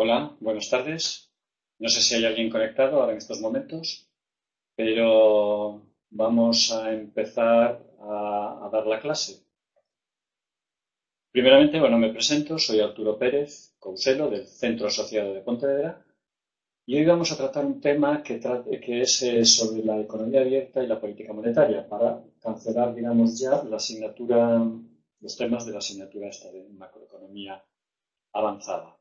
Hola, buenas tardes. No sé si hay alguien conectado ahora en estos momentos, pero vamos a empezar a dar la clase. Primeramente, bueno, me presento, soy Arturo Pérez Couselo del Centro Asociado de Pontevedra y hoy vamos a tratar un tema que es sobre la economía abierta y la política monetaria para cancelar, digamos, ya la asignatura, los temas de la asignatura esta de macroeconomía avanzada.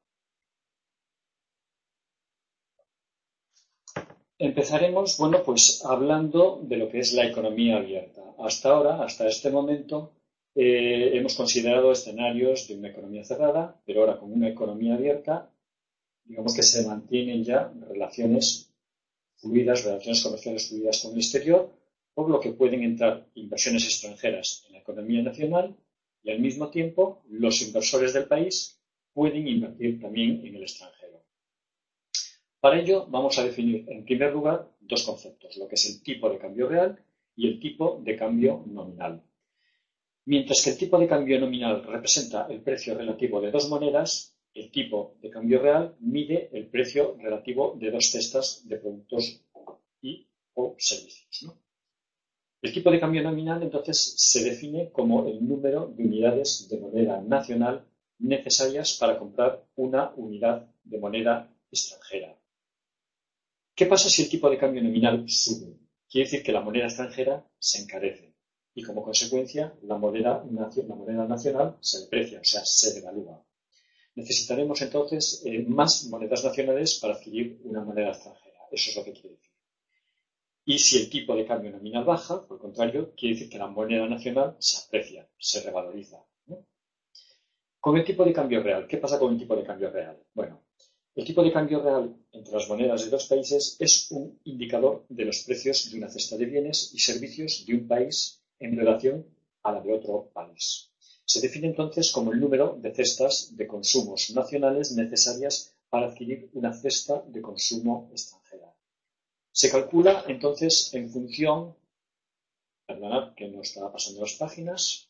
Empezaremos, bueno, pues hablando de lo que es la economía abierta. Hasta ahora, hasta este momento, hemos considerado escenarios de una economía cerrada, pero ahora con una economía abierta, digamos que se mantienen ya relaciones fluidas, relaciones comerciales fluidas con el exterior, por lo que pueden entrar inversiones extranjeras en la economía nacional y al mismo tiempo los inversores del país pueden invertir también en el extranjero. Para ello vamos a definir en primer lugar dos conceptos, lo que es el tipo de cambio real y el tipo de cambio nominal. Mientras que el tipo de cambio nominal representa el precio relativo de dos monedas, el tipo de cambio real mide el precio relativo de dos cestas de productos y o servicios, ¿no? El tipo de cambio nominal entonces se define como el número de unidades de moneda nacional necesarias para comprar una unidad de moneda extranjera. ¿Qué pasa si el tipo de cambio nominal sube? Quiere decir que la moneda extranjera se encarece y, como consecuencia, la moneda nacional se deprecia, o sea, se devalúa. Necesitaremos entonces más monedas nacionales para adquirir una moneda extranjera. Eso es lo que quiere decir. Y si el tipo de cambio nominal baja, por el contrario, quiere decir que la moneda nacional se aprecia, se revaloriza, ¿no? Con el tipo de cambio real, ¿qué pasa con el tipo de cambio real? Bueno, el tipo de cambio real entre las monedas de dos países es un indicador de los precios de una cesta de bienes y servicios de un país en relación a la de otro país. Se define entonces como el número de cestas de consumos nacionales necesarias para adquirir una cesta de consumo extranjera. Se calcula entonces en función, perdonad que no estaba pasando las páginas,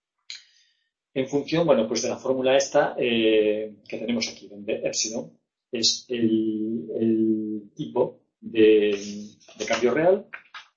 en función, bueno, pues de la fórmula esta que tenemos aquí, donde epsilon es el tipo de cambio real.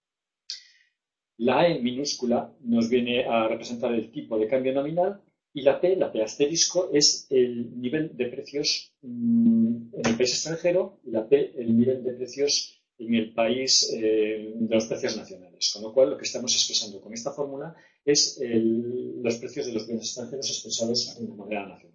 La E minúscula nos viene a representar el tipo de cambio nominal y la P asterisco, es el nivel de precios en el país extranjero y la P el nivel de precios en el país de los precios nacionales. Con lo cual, lo que estamos expresando con esta fórmula es los precios de los bienes extranjeros expresados en moneda nacional.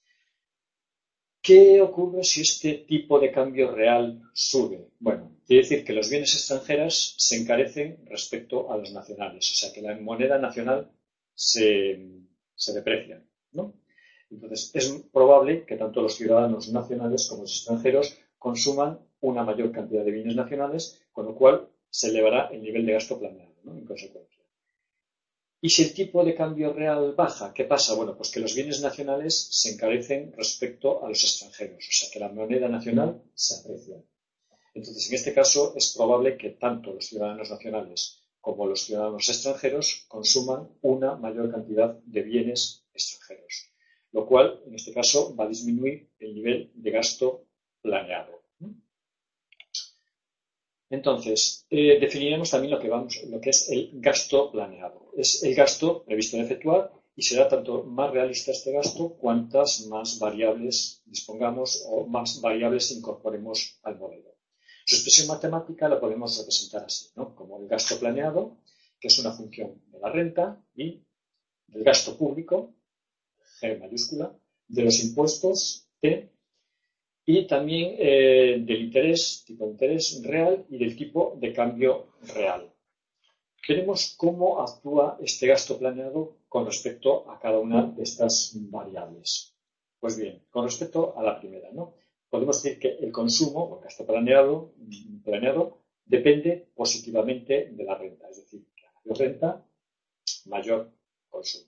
¿Qué ocurre si este tipo de cambio real sube? Bueno, quiere decir que los bienes extranjeros se encarecen respecto a los nacionales, o sea que la moneda nacional se deprecia, ¿no? Entonces, es probable que tanto los ciudadanos nacionales como los extranjeros consuman una mayor cantidad de bienes nacionales, con lo cual se elevará el nivel de gasto planeado, ¿no? En consecuencia. Y si el tipo de cambio real baja, ¿qué pasa? Bueno, pues que los bienes nacionales se encarecen respecto a los extranjeros, o sea que la moneda nacional se aprecia. Entonces, en este caso, es probable que tanto los ciudadanos nacionales como los ciudadanos extranjeros consuman una mayor cantidad de bienes extranjeros, lo cual, en este caso, va a disminuir el nivel de gasto planeado. Entonces, definiremos también lo que es el gasto planeado. Es el gasto previsto de efectuar y será tanto más realista este gasto cuantas más variables dispongamos o más variables incorporemos al modelo. Su expresión matemática la podemos representar así, ¿no? Como el gasto planeado, que es una función de la renta, y del gasto público, G mayúscula, de los impuestos, T, y también del interés, tipo de interés real y del tipo de cambio real. Veremos cómo actúa este gasto planeado con respecto a cada una de estas variables. Pues bien, con respecto a la primera, ¿no? Podemos decir que el consumo, o el gasto planeado, depende positivamente de la renta, es decir, que a mayor renta, mayor consumo.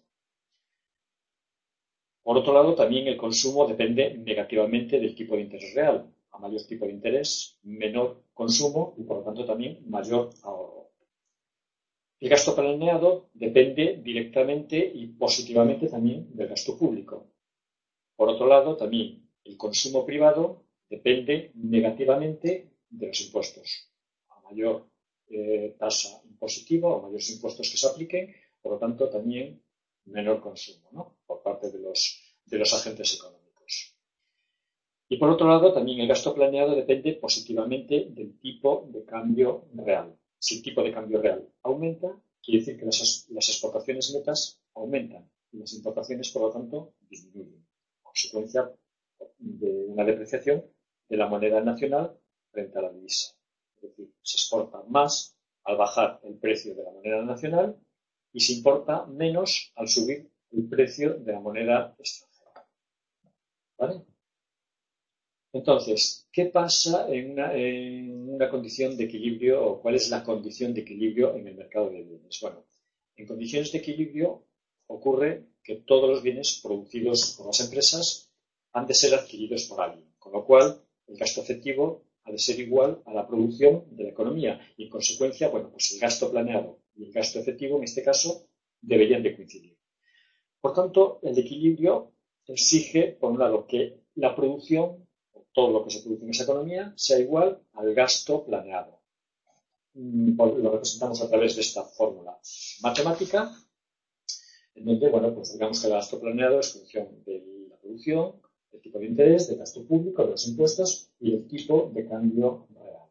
Por otro lado, también el consumo depende negativamente del tipo de interés real. A mayor tipo de interés, menor consumo y, por lo tanto, también mayor ahorro. El gasto planeado depende directamente y positivamente también del gasto público. Por otro lado, también el consumo privado depende negativamente de los impuestos. A mayor tasa impositiva o mayores impuestos que se apliquen, por lo tanto, también menor consumo, ¿no?, por parte de los agentes económicos. Y por otro lado, también el gasto planeado depende positivamente del tipo de cambio real. Si el tipo de cambio real aumenta, quiere decir que las exportaciones netas aumentan y las importaciones, por lo tanto, disminuyen. Consecuencia de una depreciación de la moneda nacional frente a la divisa. Es decir, se exporta más al bajar el precio de la moneda nacional y se importa menos al subir el precio de la moneda extranjera. ¿Vale? Entonces, ¿qué pasa en una condición de equilibrio o cuál es la condición de equilibrio en el mercado de bienes? Bueno, en condiciones de equilibrio ocurre que todos los bienes producidos por las empresas han de ser adquiridos por alguien, con lo cual el gasto efectivo ha de ser igual a la producción de la economía y, en consecuencia, bueno, pues el gasto planeado y el gasto efectivo, en este caso, deberían de coincidir. Por tanto, el equilibrio exige, por un lado, que la producción, todo lo que se produce en esa economía, sea igual al gasto planeado. Lo representamos a través de esta fórmula matemática, en donde, bueno, pues digamos que el gasto planeado es función de la producción, del tipo de interés, del gasto público, de los impuestos y del tipo de cambio real.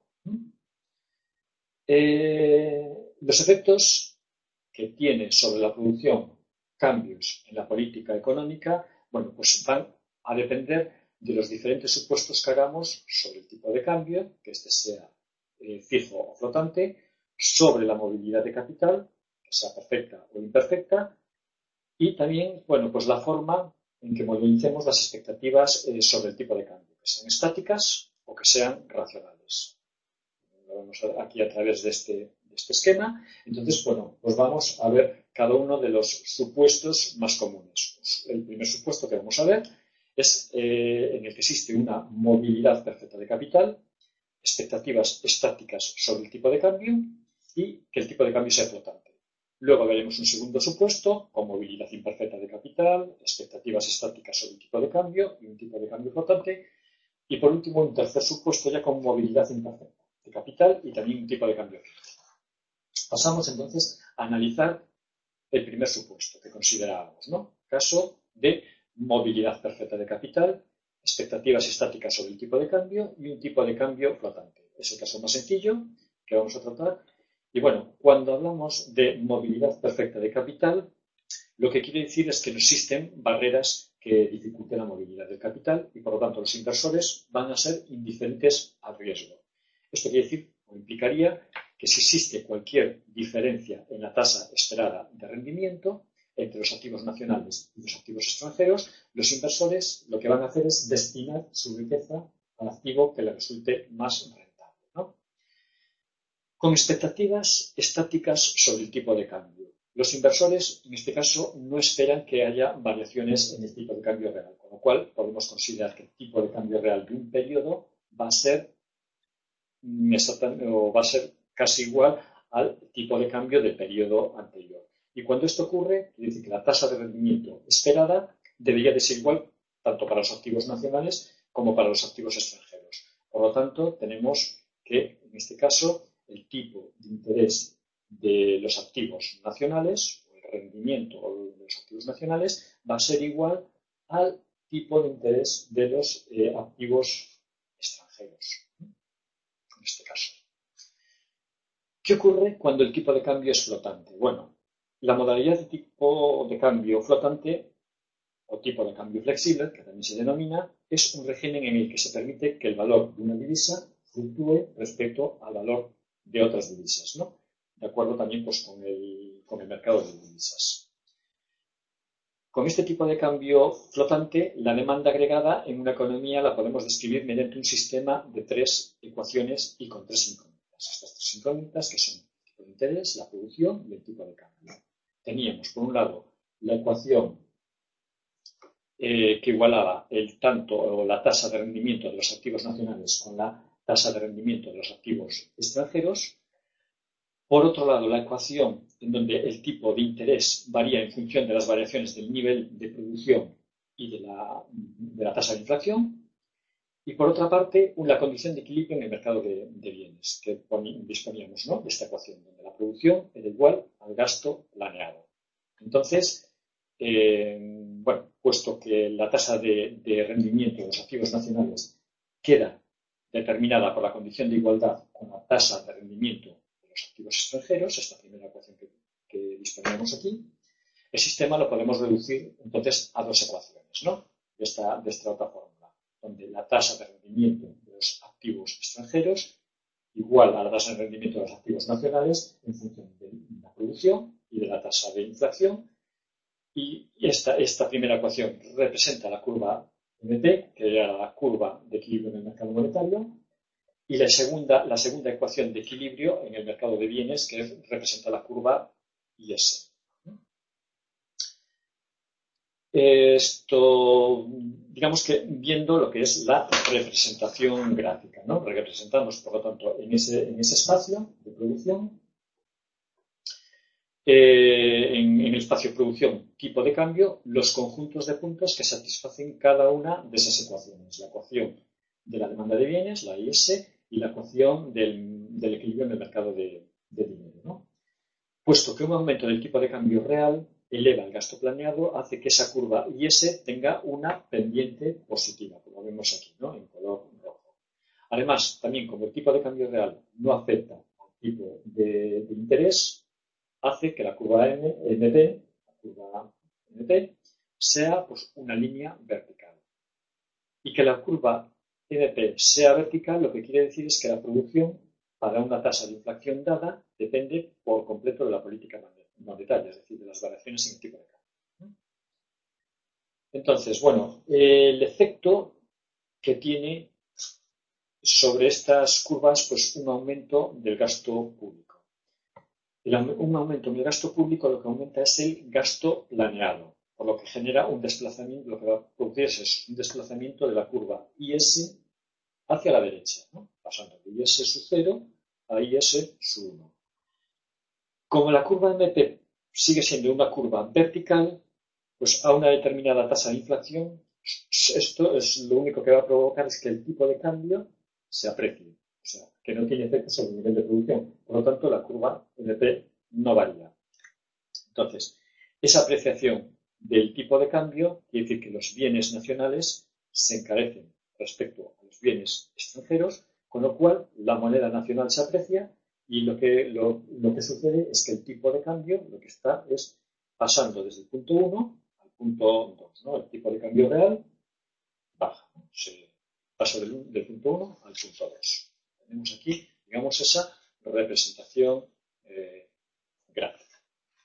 Los efectos que tiene sobre la producción cambios en la política económica, bueno, pues van a depender de los diferentes supuestos que hagamos sobre el tipo de cambio, que este sea fijo o flotante, sobre la movilidad de capital, que sea perfecta o imperfecta, y también, bueno, pues la forma en que modelicemos las expectativas sobre el tipo de cambio, que sean estáticas o que sean racionales. Lo vemos aquí a través de este esquema. Entonces, bueno, pues vamos a ver cada uno de los supuestos más comunes. El primer supuesto que vamos a ver es en el que existe una movilidad perfecta de capital, expectativas estáticas sobre el tipo de cambio y que el tipo de cambio sea flotante. Luego veremos un segundo supuesto con movilidad imperfecta de capital, expectativas estáticas sobre el tipo de cambio y un tipo de cambio flotante. Y por último, un tercer supuesto ya con movilidad imperfecta de capital y también un tipo de cambio fijo. Pasamos entonces a analizar el primer supuesto que considerábamos, ¿no? Caso de movilidad perfecta de capital, expectativas estáticas sobre el tipo de cambio y un tipo de cambio flotante. Es el caso más sencillo que vamos a tratar. Y bueno, cuando hablamos de movilidad perfecta de capital, lo que quiere decir es que no existen barreras que dificulten la movilidad del capital y, por lo tanto, los inversores van a ser indiferentes al riesgo. Esto quiere decir o implicaría que si existe cualquier diferencia en la tasa esperada de rendimiento entre los activos nacionales y los activos extranjeros, los inversores lo que van a hacer es destinar su riqueza al activo que les resulte más rentable, ¿no? Con expectativas estáticas sobre el tipo de cambio. Los inversores, en este caso, no esperan que haya variaciones en el tipo de cambio real, con lo cual podemos considerar que el tipo de cambio real de un periodo va a ser casi igual al tipo de cambio del periodo anterior. Y cuando esto ocurre, quiere decir que la tasa de rendimiento esperada debería de ser igual tanto para los activos nacionales como para los activos extranjeros. Por lo tanto, tenemos que, en este caso, el tipo de interés de los activos nacionales, o el rendimiento de los activos nacionales, va a ser igual al tipo de interés de los activos extranjeros, en este caso. ¿Qué ocurre cuando el tipo de cambio es flotante? Bueno, la modalidad de tipo de cambio flotante o tipo de cambio flexible, que también se denomina, es un régimen en el que se permite que el valor de una divisa fluctúe respecto al valor de otras divisas, ¿no? De acuerdo también pues, con el mercado de divisas. Con este tipo de cambio flotante, la demanda agregada en una economía la podemos describir mediante un sistema de tres ecuaciones y con tres incógnitas. Estas tres incógnitas que son el tipo de interés, la producción y el tipo de cambio. Teníamos, por un lado, la ecuación que igualaba la tasa de rendimiento de los activos nacionales con la tasa de rendimiento de los activos extranjeros. Por otro lado, la ecuación en donde el tipo de interés varía en función de las variaciones del nivel de producción y de la tasa de inflación. Y por otra parte, la condición de equilibrio en el mercado de bienes, que disponíamos, ¿no?, de esta ecuación, donde la producción era igual al gasto planeado. Entonces, bueno, puesto que la tasa de rendimiento de los activos nacionales queda determinada por la condición de igualdad con la tasa de rendimiento de los activos extranjeros, esta primera ecuación que disponíamos aquí, el sistema lo podemos reducir entonces a dos ecuaciones, ¿no?, de esta otra fórmula, donde la tasa de rendimiento de los activos extranjeros igual a la tasa de rendimiento de los activos nacionales en función de la producción y de la tasa de inflación. Y esta primera ecuación representa la curva MT, que era la curva de equilibrio en el mercado monetario, y la segunda ecuación de equilibrio en el mercado de bienes, que representa la curva IS. Esto, digamos que viendo lo que es la representación gráfica, ¿no? Representamos, por lo tanto, en ese espacio de producción, en el espacio producción tipo de cambio, los conjuntos de puntos que satisfacen cada una de esas ecuaciones. La ecuación de la demanda de bienes, la IS, y la ecuación del equilibrio en el mercado de dinero, ¿no? Puesto que un aumento del tipo de cambio real eleva el gasto planeado, hace que esa curva IS tenga una pendiente positiva, como vemos aquí, ¿no?, en color rojo. Además, también como el tipo de cambio real no afecta al tipo de interés, hace que la curva MT sea pues una línea vertical. Y que la curva MP sea vertical, lo que quiere decir es que la producción para una tasa de inflación dada depende por completo de la política monetaria, es decir, de las variaciones en el tipo de cambio. Entonces, bueno, el efecto que tiene sobre estas curvas, pues un aumento del gasto público. Un aumento en el gasto público lo que aumenta es el gasto planeado, por lo que genera un desplazamiento, lo que va a producirse es un desplazamiento de la curva IS hacia la derecha, ¿no?, pasando de IS sub 0 a IS sub 1. Como la curva MP sigue siendo una curva vertical, pues a una determinada tasa de inflación, esto es lo único que va a provocar es que el tipo de cambio se aprecie, o sea, que no tiene efecto sobre el nivel de producción. Por lo tanto, la curva MP no varía. Entonces, esa apreciación del tipo de cambio quiere decir que los bienes nacionales se encarecen respecto a los bienes extranjeros, con lo cual la moneda nacional se aprecia y lo que sucede es que el tipo de cambio lo que está es pasando desde el punto 1 al punto 2, ¿no? El tipo de cambio real baja, ¿no? Se pasa del punto 1 al punto 2. Tenemos aquí, digamos, esa representación gráfica.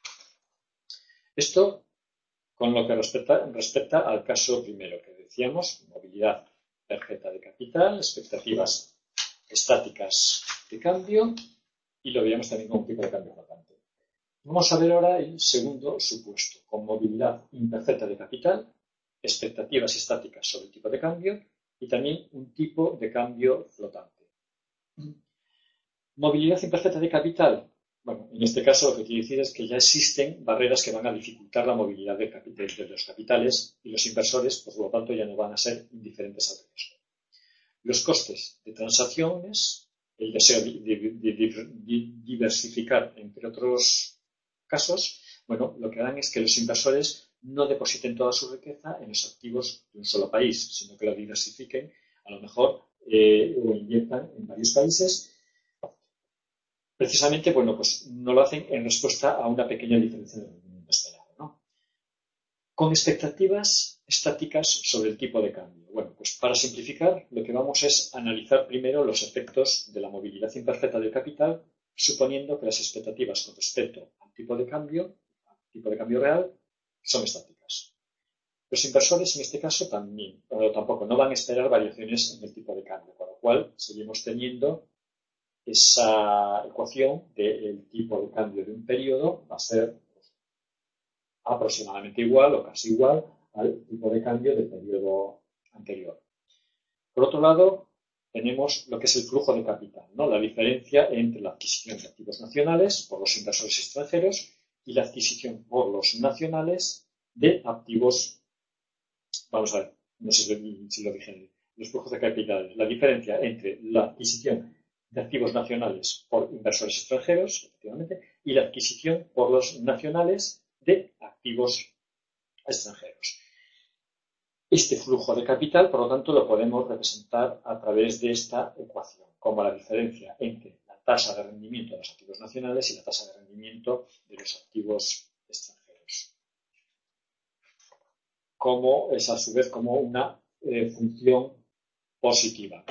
Esto con lo que respecta al caso primero que decíamos, movilidad tarjeta de capital, expectativas estáticas de cambio, y lo veíamos también como un tipo de cambio flotante. Vamos a ver ahora el segundo supuesto, con movilidad imperfecta de capital, expectativas estáticas sobre el tipo de cambio y también un tipo de cambio flotante. Movilidad imperfecta de capital. Bueno, en este caso lo que quiere decir es que ya existen barreras que van a dificultar la movilidad de los capitales y los inversores, por lo tanto, ya no van a ser indiferentes al riesgo. Los costes de transacciones, el deseo de diversificar, entre otros casos, bueno, lo que harán es que los inversores no depositen toda su riqueza en los activos de un solo país, sino que la diversifiquen, a lo mejor, o inviertan en varios países. Precisamente, bueno, pues no lo hacen en respuesta a una pequeña diferencia de rendimiento esperado, ¿no? Con expectativas estáticas sobre el tipo de cambio. Bueno, pues para simplificar, lo que vamos es analizar primero los efectos de la movilidad imperfecta del capital, suponiendo que las expectativas con respecto al tipo de cambio real, son estáticas. Los inversores, en este caso, tampoco no van a esperar variaciones en el tipo de cambio, con lo cual seguimos teniendo esa ecuación del tipo de cambio de un periodo va a ser aproximadamente igual o casi igual al tipo de cambio del periodo anterior. Por otro lado, tenemos lo que es el flujo de capital, ¿no? La diferencia entre la adquisición de activos nacionales por los inversores extranjeros y la adquisición por los nacionales de activos, vamos a ver, no sé si lo dije, los flujos de capitales, la diferencia entre la adquisición de activos nacionales por inversores extranjeros, efectivamente, y la adquisición por los nacionales de activos extranjeros. Este flujo de capital, por lo tanto, lo podemos representar a través de esta ecuación, como la diferencia entre la tasa de rendimiento de los activos nacionales y la tasa de rendimiento de los activos extranjeros. Como es a su vez como una función positiva.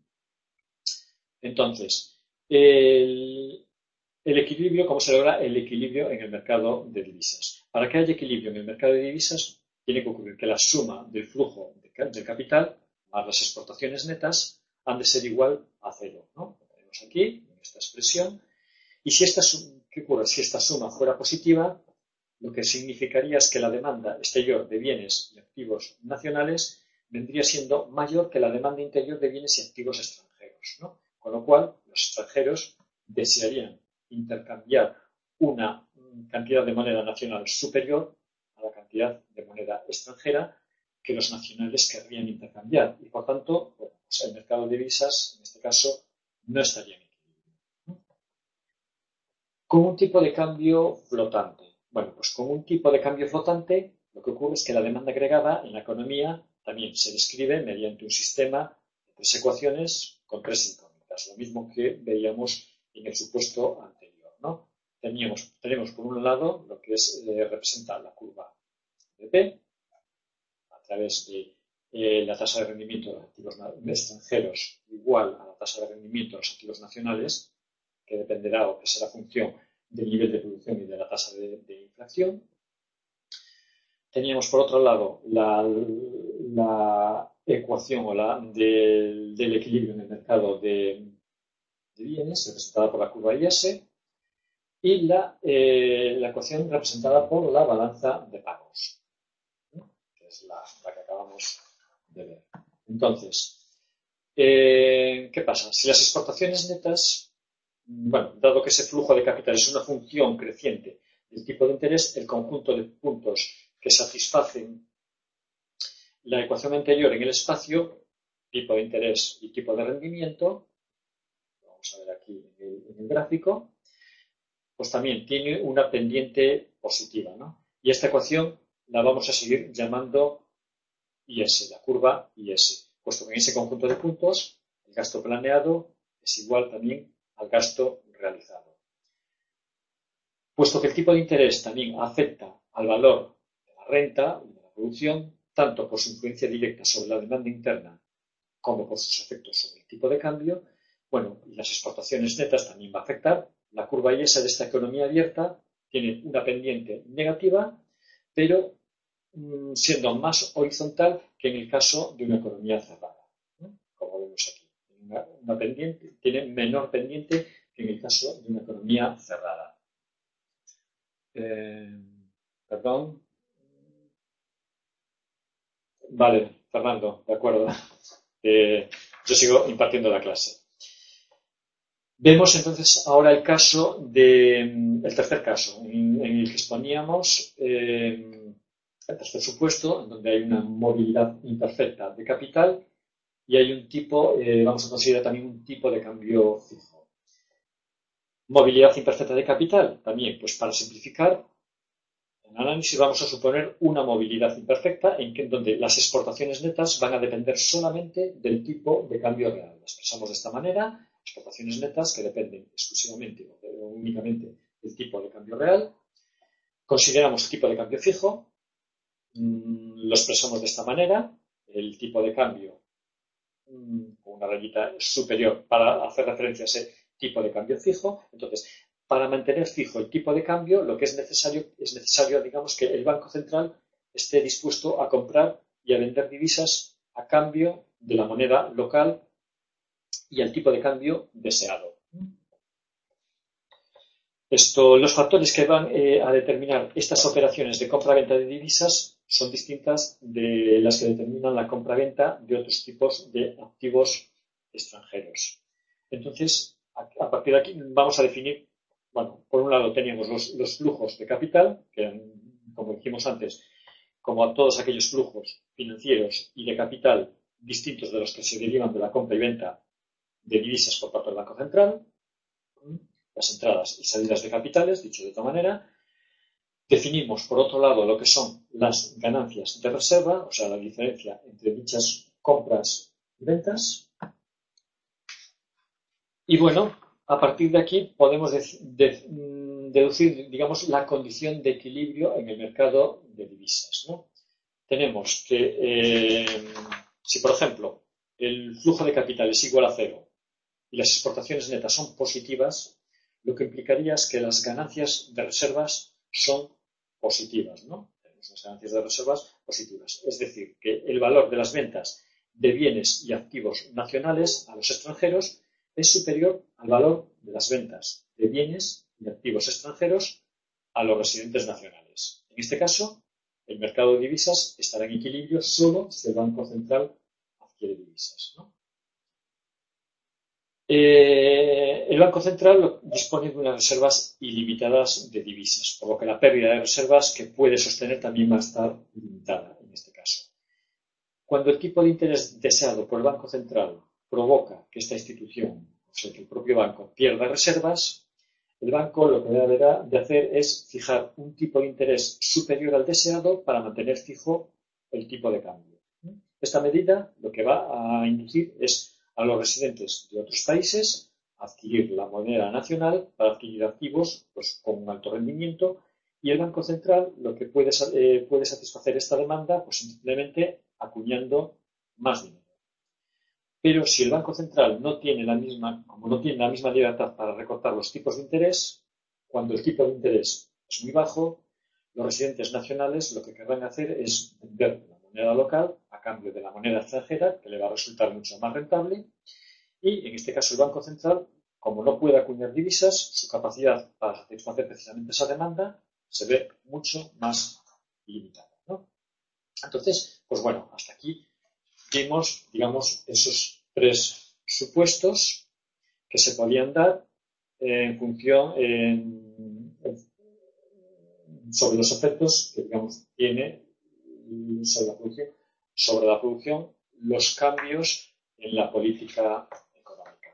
Entonces, el equilibrio, ¿cómo se logra el equilibrio en el mercado de divisas? Para que haya equilibrio en el mercado de divisas, tiene que ocurrir que la suma del flujo de capital más las exportaciones netas han de ser igual a cero, ¿no? Lo tenemos aquí, en esta expresión. Y si ¿qué ocurre? Si esta suma fuera positiva, lo que significaría es que la demanda exterior de bienes y activos nacionales vendría siendo mayor que la demanda interior de bienes y activos extranjeros, ¿no? Con lo cual, los extranjeros desearían intercambiar una cantidad de moneda nacional superior a la cantidad de moneda extranjera que los nacionales querrían intercambiar. Y, por tanto, bueno, pues el mercado de divisas, en este caso, no estaría en equilibrio, ¿no? Con un tipo de cambio flotante. Bueno, pues con un tipo de cambio flotante, lo que ocurre es que la demanda agregada en la economía también se describe mediante un sistema de tres ecuaciones con tres incógnitas, lo mismo que veíamos en el supuesto anterior, ¿no? Tenemos por un lado lo que representa la curva de P a través de la tasa de rendimiento de los activos extranjeros igual a la tasa de rendimiento de los activos nacionales, que dependerá o que será función del nivel de producción y de la tasa de inflación. Teníamos por otro lado la ecuación o del equilibrio en el mercado de bienes, representada por la curva IS, y la ecuación representada por la balanza de pagos, ¿no? Que es la que acabamos de ver. Entonces, ¿qué pasa? Si las exportaciones netas, bueno, dado que ese flujo de capital es una función creciente del tipo de interés, el conjunto de puntos que satisfacen la ecuación anterior en el espacio, tipo de interés y tipo de rendimiento, vamos a ver aquí en el gráfico, pues también tiene una pendiente positiva, ¿no? Y esta ecuación la vamos a seguir llamando IS, la curva IS, puesto que en ese conjunto de puntos el gasto planeado es igual también al gasto realizado. Puesto que el tipo de interés también afecta al valor de la renta y de la producción, tanto por su influencia directa sobre la demanda interna como por sus efectos sobre el tipo de cambio, bueno, y las exportaciones netas también va a afectar. La curva IS de esta economía abierta tiene una pendiente negativa, pero siendo más horizontal que en el caso de una economía cerrada, ¿no? Como vemos aquí. Una pendiente, tiene menor pendiente que en el caso de una economía cerrada. Perdón. Vale, Fernando, de acuerdo. Yo sigo impartiendo la clase. Vemos entonces ahora el tercer caso, en el que exponíamos el tercer supuesto, en donde hay una movilidad imperfecta de capital y hay un tipo, vamos a considerar también un tipo de cambio fijo. Movilidad imperfecta de capital, también, pues para simplificar el análisis vamos a suponer una movilidad imperfecta en donde las exportaciones netas van a depender solamente del tipo de cambio real. Lo expresamos de esta manera: exportaciones netas que dependen exclusivamente o únicamente del tipo de cambio real. Consideramos tipo de cambio fijo, lo expresamos de esta manera: el tipo de cambio con una rayita superior para hacer referencia a ese tipo de cambio fijo. Entonces, para mantener fijo el tipo de cambio, lo que es necesario, digamos, que el Banco Central esté dispuesto a comprar y a vender divisas a cambio de la moneda local y al tipo de cambio deseado. Los factores que van a determinar estas operaciones de compra-venta de divisas son distintas de las que determinan la compra-venta de otros tipos de activos extranjeros. Entonces, a partir de aquí vamos a definir, bueno, por un lado teníamos los flujos de capital, que eran, como dijimos antes, como a todos aquellos flujos financieros y de capital distintos de los que se derivan de la compra y venta de divisas por parte del Banco Central, las entradas y salidas de capitales, dicho de otra manera. Definimos, por otro lado, lo que son las ganancias de reserva, o sea, la diferencia entre dichas compras y ventas. Y bueno, a partir de aquí podemos deducir, digamos, la condición de equilibrio en el mercado de divisas, ¿no? Tenemos que, si por ejemplo el flujo de capital es igual a cero y las exportaciones netas son positivas, lo que implicaría es que las ganancias de reservas son positivas, ¿no? Tenemos unas ganancias de reservas positivas. Es decir, que el valor de las ventas de bienes y activos nacionales a los extranjeros es superior al valor de las ventas de bienes y activos extranjeros a los residentes nacionales. En este caso, el mercado de divisas estará en equilibrio solo si el Banco Central adquiere divisas, ¿no? El Banco Central dispone de unas reservas ilimitadas de divisas, por lo que la pérdida de reservas que puede sostener también va a estar limitada en este caso. Cuando el tipo de interés deseado por el Banco Central provoca que esta institución, o sea, que el propio banco, pierda reservas, el banco lo que deberá de hacer es fijar un tipo de interés superior al deseado para mantener fijo el tipo de cambio. Esta medida lo que va a inducir es a los residentes de otros países a adquirir la moneda nacional para adquirir activos pues, con un alto rendimiento, y el Banco Central lo que puede satisfacer esta demanda pues simplemente acuñando más dinero. Pero si el Banco Central no tiene la misma libertad para recortar los tipos de interés, cuando el tipo de interés es muy bajo, los residentes nacionales lo que querrán hacer es vender la moneda local a cambio de la moneda extranjera, que le va a resultar mucho más rentable, y en este caso el Banco Central, como no puede acuñar divisas, su capacidad para satisfacer precisamente esa demanda se ve mucho más limitada, ¿no? Entonces, pues bueno, hasta aquí vimos, digamos, esos tres supuestos que se podían dar en función sobre los efectos que, digamos, tiene sobre la producción los cambios en la política económica.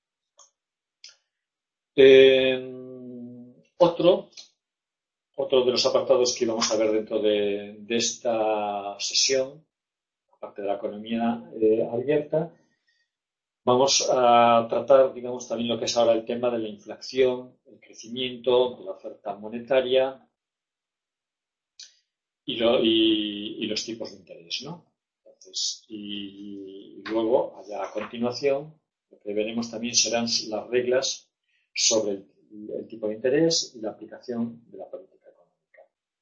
Otro de los apartados que vamos a ver dentro de esta sesión, aparte de la economía abierta, vamos a tratar, digamos, también lo que es ahora el tema de la inflación, el crecimiento, de la oferta monetaria y los tipos de interés, ¿no? Entonces, y luego, allá a continuación, lo que veremos también serán las reglas sobre el tipo de interés y la aplicación de la política económica.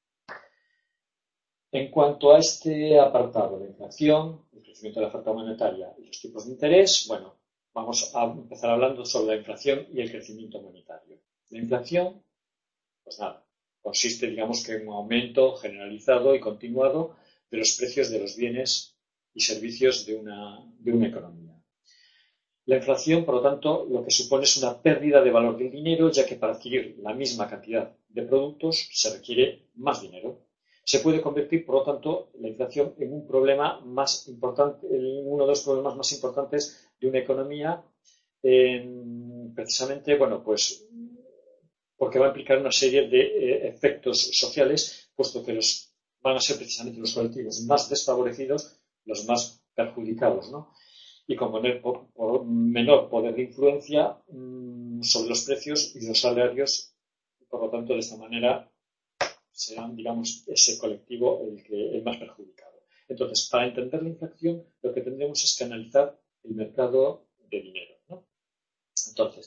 En cuanto a este apartado, la inflación, el crecimiento de la oferta monetaria y los tipos de interés, bueno, vamos a empezar hablando sobre la inflación y el crecimiento monetario. La inflación, pues nada, consiste, digamos, que en un aumento generalizado y continuado de los precios de los bienes y servicios de una economía. La inflación, por lo tanto, lo que supone es una pérdida de valor del dinero, ya que para adquirir la misma cantidad de productos se requiere más dinero. Se puede convertir, por lo tanto, la inflación en un problema más importante, en uno de los problemas más importantes de una economía, precisamente, bueno, pues porque va a implicar una serie de efectos sociales, puesto que van a ser precisamente los colectivos más desfavorecidos los más perjudicados, ¿no? Y con menor poder de influencia sobre los precios y los salarios, y por lo tanto, de esta manera serán, digamos, ese colectivo el más perjudicado. Entonces, para entender la inflación, lo que tendremos es que analizar el mercado de dinero, ¿no? Entonces,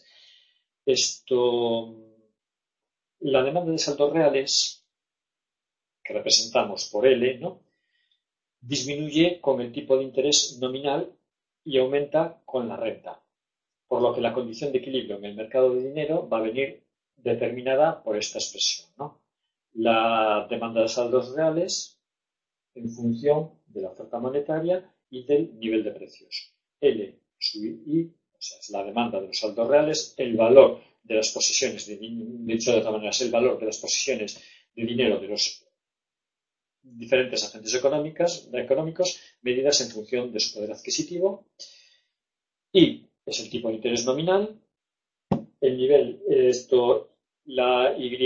la demanda de saldos reales, que representamos por L, ¿no?, disminuye con el tipo de interés nominal y aumenta con la renta, por lo que la condición de equilibrio en el mercado de dinero va a venir determinada por esta expresión, ¿no? La demanda de saldos reales en función de la oferta monetaria y del nivel de precios. L sub I, o sea, es la demanda de los saldos reales, el valor de las posesiones, dicho de otra manera, es el valor de las posesiones de dinero de los diferentes agentes económicos medidas en función de su poder adquisitivo. Y es el tipo de interés nominal. El nivel, la Y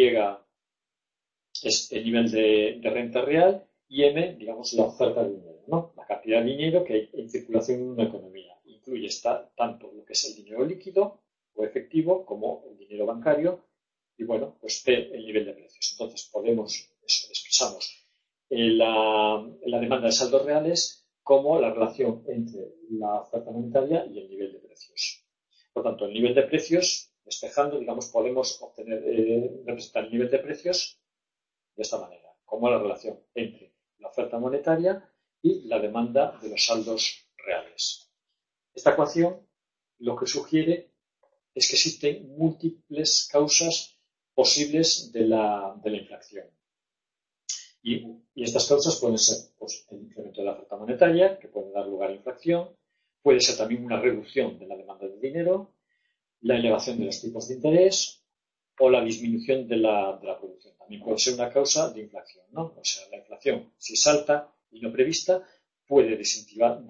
es el nivel de renta real y M, digamos, la oferta de dinero, ¿no? La cantidad de dinero que hay en circulación en una economía. Incluye tanto lo que es el dinero líquido o efectivo como el dinero bancario y, bueno, pues P, el nivel de precios. Entonces, expresamos la demanda de saldos reales como la relación entre la oferta monetaria y el nivel de precios. Por tanto, el nivel de precios, despejando, digamos, podemos representar el nivel de precios de esta manera, como la relación entre la oferta monetaria y la demanda de los saldos reales. Esta ecuación lo que sugiere es que existen múltiples causas posibles de la inflación. Y estas causas pueden ser pues, el incremento de la oferta monetaria, que puede dar lugar a inflación, puede ser también una reducción de la demanda de dinero, la elevación de los tipos de interés o la disminución de la producción. También puede ser una causa de inflación, ¿no? O sea, la inflación, si es alta y no prevista, puede desincentivar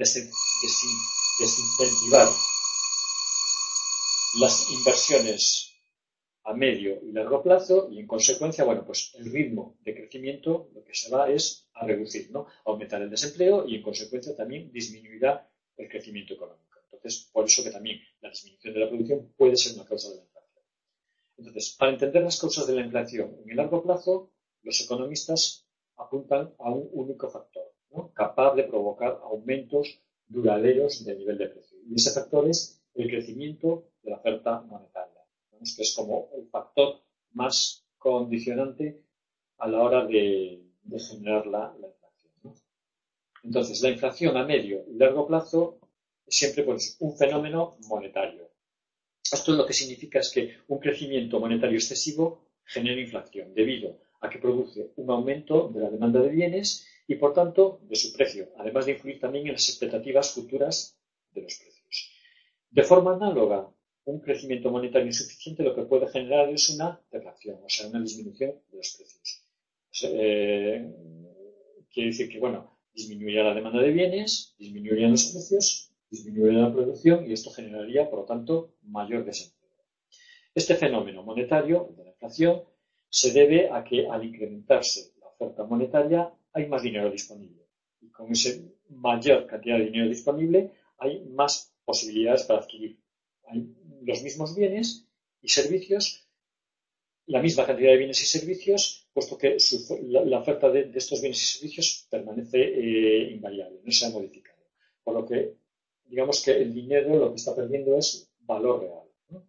las inversiones a medio y largo plazo y, en consecuencia, bueno, pues el ritmo de crecimiento lo que se va es a reducir, ¿no? A aumentar el desempleo y, en consecuencia, también disminuirá el crecimiento económico. Entonces, por eso que también la disminución de la producción puede ser una causa de la inflación. Entonces, para entender las causas de la inflación en el largo plazo, los economistas apuntan a un único factor, ¿no? Capaz de provocar aumentos duraderos del nivel de precio. Y ese factor es el crecimiento de la oferta monetaria, ¿no? Que es como el factor más condicionante a la hora de generar la inflación, ¿no? Entonces, la inflación a medio y largo plazo es siempre pues, un fenómeno monetario. Esto lo que significa es que un crecimiento monetario excesivo genera inflación debido a que produce un aumento de la demanda de bienes y, por tanto, de su precio, además de influir también en las expectativas futuras de los precios. De forma análoga, un crecimiento monetario insuficiente lo que puede generar es una deflación, o sea, una disminución de los precios. Quiere decir que, bueno, disminuiría la demanda de bienes, disminuirían los precios, disminuiría la producción y esto generaría, por lo tanto, mayor desempleo. Este fenómeno monetario de la inflación se debe a que al incrementarse la oferta monetaria hay más dinero disponible y con esa mayor cantidad de dinero disponible hay más posibilidades para adquirir los mismos bienes y servicios, la misma cantidad de bienes y servicios, puesto que la oferta de estos bienes y servicios permanece invariable, no se ha modificado. Por lo que, digamos que el dinero lo que está perdiendo es valor real, ¿no?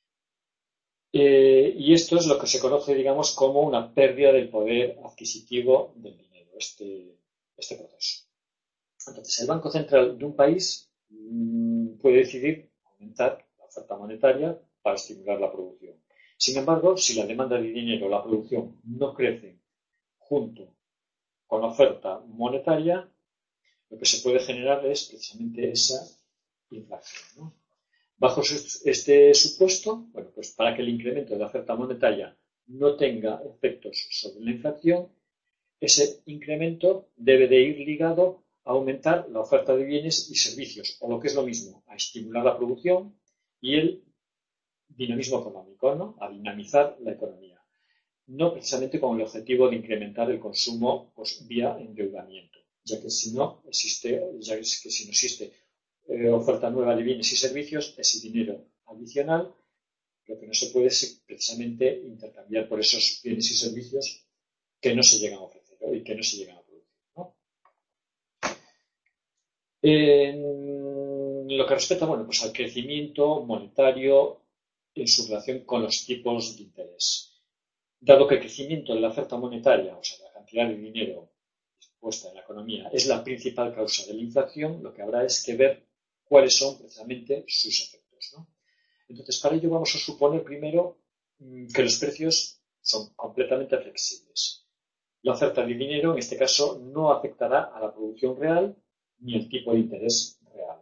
Y esto es lo que se conoce, digamos, como una pérdida del poder adquisitivo del dinero, este proceso. Entonces, el Banco Central de un país puede decidir aumentar la oferta monetaria para estimular la producción. Sin embargo, si la demanda de dinero o la producción no crecen junto con la oferta monetaria, lo que se puede generar es precisamente esa inflación, ¿no? Bajo este supuesto, bueno, pues para que el incremento de la oferta monetaria no tenga efectos sobre la inflación, ese incremento debe de ir ligado a aumentar la oferta de bienes y servicios, o lo que es lo mismo, a estimular la producción y el dinamismo económico, ¿no? A dinamizar la economía. No precisamente con el objetivo de incrementar el consumo pues, vía endeudamiento, ya que si no existe oferta nueva de bienes y servicios, ese dinero adicional, lo que no se puede es precisamente intercambiar por esos bienes y servicios que no se llegan a ofrecer y que no se llegan a producir, ¿no? En lo que respecta, bueno, pues al crecimiento monetario en su relación con los tipos de interés. Dado que el crecimiento de la oferta monetaria, o sea, la cantidad de dinero dispuesta en la economía, es la principal causa de la inflación, lo que habrá es que ver cuáles son precisamente sus efectos, ¿no? Entonces, para ello vamos a suponer primero que los precios son completamente flexibles. La oferta de dinero, en este caso, no afectará a la producción real ni el tipo de interés real.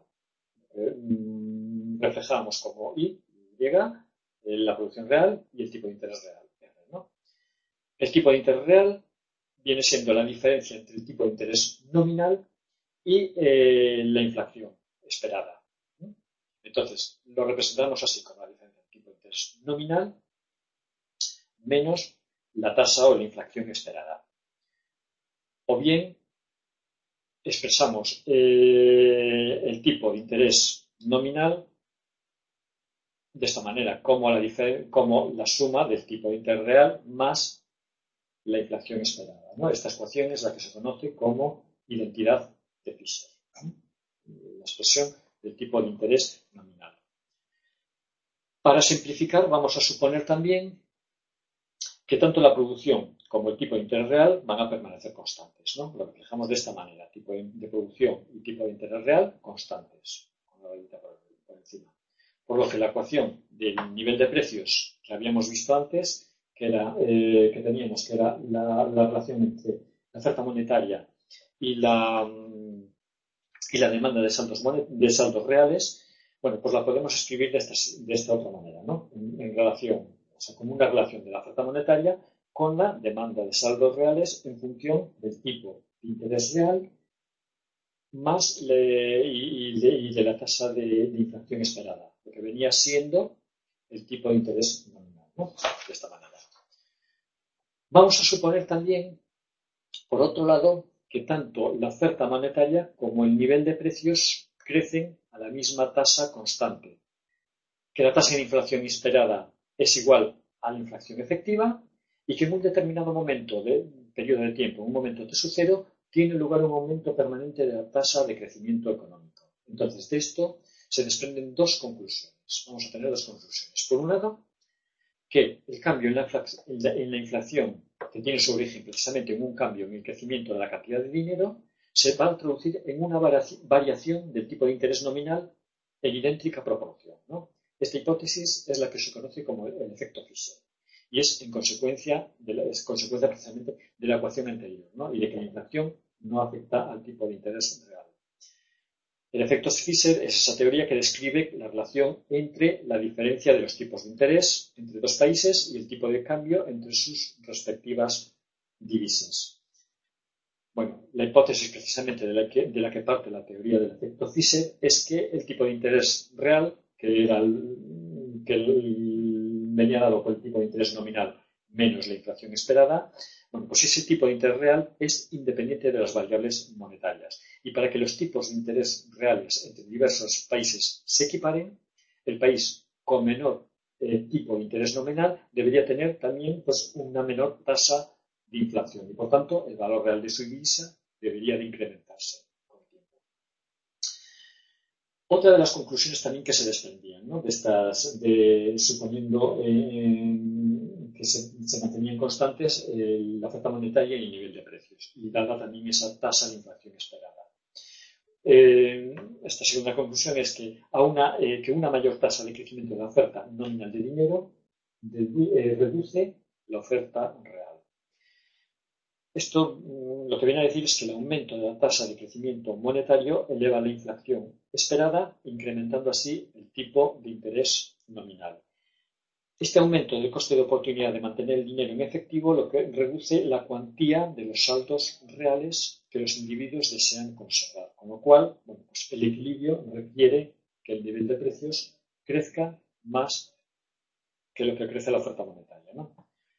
Reflejamos como Y llega la producción real y el tipo de interés real, ¿no? El tipo de interés real viene siendo la diferencia entre el tipo de interés nominal y la inflación esperada. Entonces, lo representamos así, como la diferencia entre el tipo de interés nominal menos la tasa o la inflación esperada. O bien, expresamos el tipo de interés nominal de esta manera, como la suma del tipo de interés real más la inflación esperada, ¿no? Esta ecuación es la que se conoce como identidad de Fisher, ¿no? La expresión del tipo de interés nominal. Para simplificar, vamos a suponer también que tanto la producción como el tipo de interés real van a permanecer constantes, ¿no? Lo reflejamos de esta manera, tipo de producción y tipo de interés real constantes, con la rayita por encima. Por lo que la ecuación del nivel de precios que habíamos visto antes, que teníamos, que era la relación entre la oferta monetaria y la demanda de saldos reales, bueno, pues la podemos escribir de esta otra manera, ¿no? En relación, o sea, como una relación de la oferta monetaria con la demanda de saldos reales en función del tipo de interés real más y de la tasa de inflación esperada, lo que venía siendo el tipo de interés nominal, ¿no? De esta manera. Vamos a suponer también, por otro lado, que tanto la oferta monetaria como el nivel de precios crecen a la misma tasa constante, que la tasa de inflación esperada es igual a la inflación efectiva y que en un determinado periodo de tiempo, en un momento de su cero, tiene lugar un aumento permanente de la tasa de crecimiento económico. Entonces, de esto se desprenden dos conclusiones. Vamos a tener dos conclusiones. Por un lado, que el cambio en la inflación, que tiene su origen precisamente en un cambio en el crecimiento de la cantidad de dinero, se va a traducir en una variación del tipo de interés nominal en idéntica proporción, ¿no? Esta hipótesis es la que se conoce como el efecto Fisher y es consecuencia precisamente de la ecuación anterior, ¿no? Y de que la inflación no afecta al tipo de interés real. El efecto Fisher es esa teoría que describe la relación entre la diferencia de los tipos de interés entre dos países y el tipo de cambio entre sus respectivas divisas. Bueno, la hipótesis precisamente de la que parte la teoría del efecto Fisher es que el tipo de interés real, que venía dado por el tipo de interés nominal menos la inflación esperada, bueno, pues ese tipo de interés real es independiente de las variables monetarias. Y para que los tipos de interés reales entre diversos países se equiparen, el país con menor tipo de interés nominal debería tener también pues, una menor tasa de inflación y, por tanto, el valor real de su divisa debería de incrementarse con el tiempo. Otra de las conclusiones también que se desprendían, ¿no? Suponiendo que se mantenían constantes la oferta monetaria y el nivel de precios, y dada también esa tasa de inflación esperada. Esta segunda conclusión es que una mayor tasa de crecimiento de la oferta nominal de dinero reduce la oferta real. Esto lo que viene a decir es que el aumento de la tasa de crecimiento monetario eleva la inflación esperada, incrementando así el tipo de interés nominal. Este aumento del coste de oportunidad de mantener el dinero en efectivo lo que reduce la cuantía de los saldos reales que los individuos desean conservar, con lo cual, bueno, pues el equilibrio requiere que el nivel de precios crezca más que lo que crece la oferta monetaria, ¿no?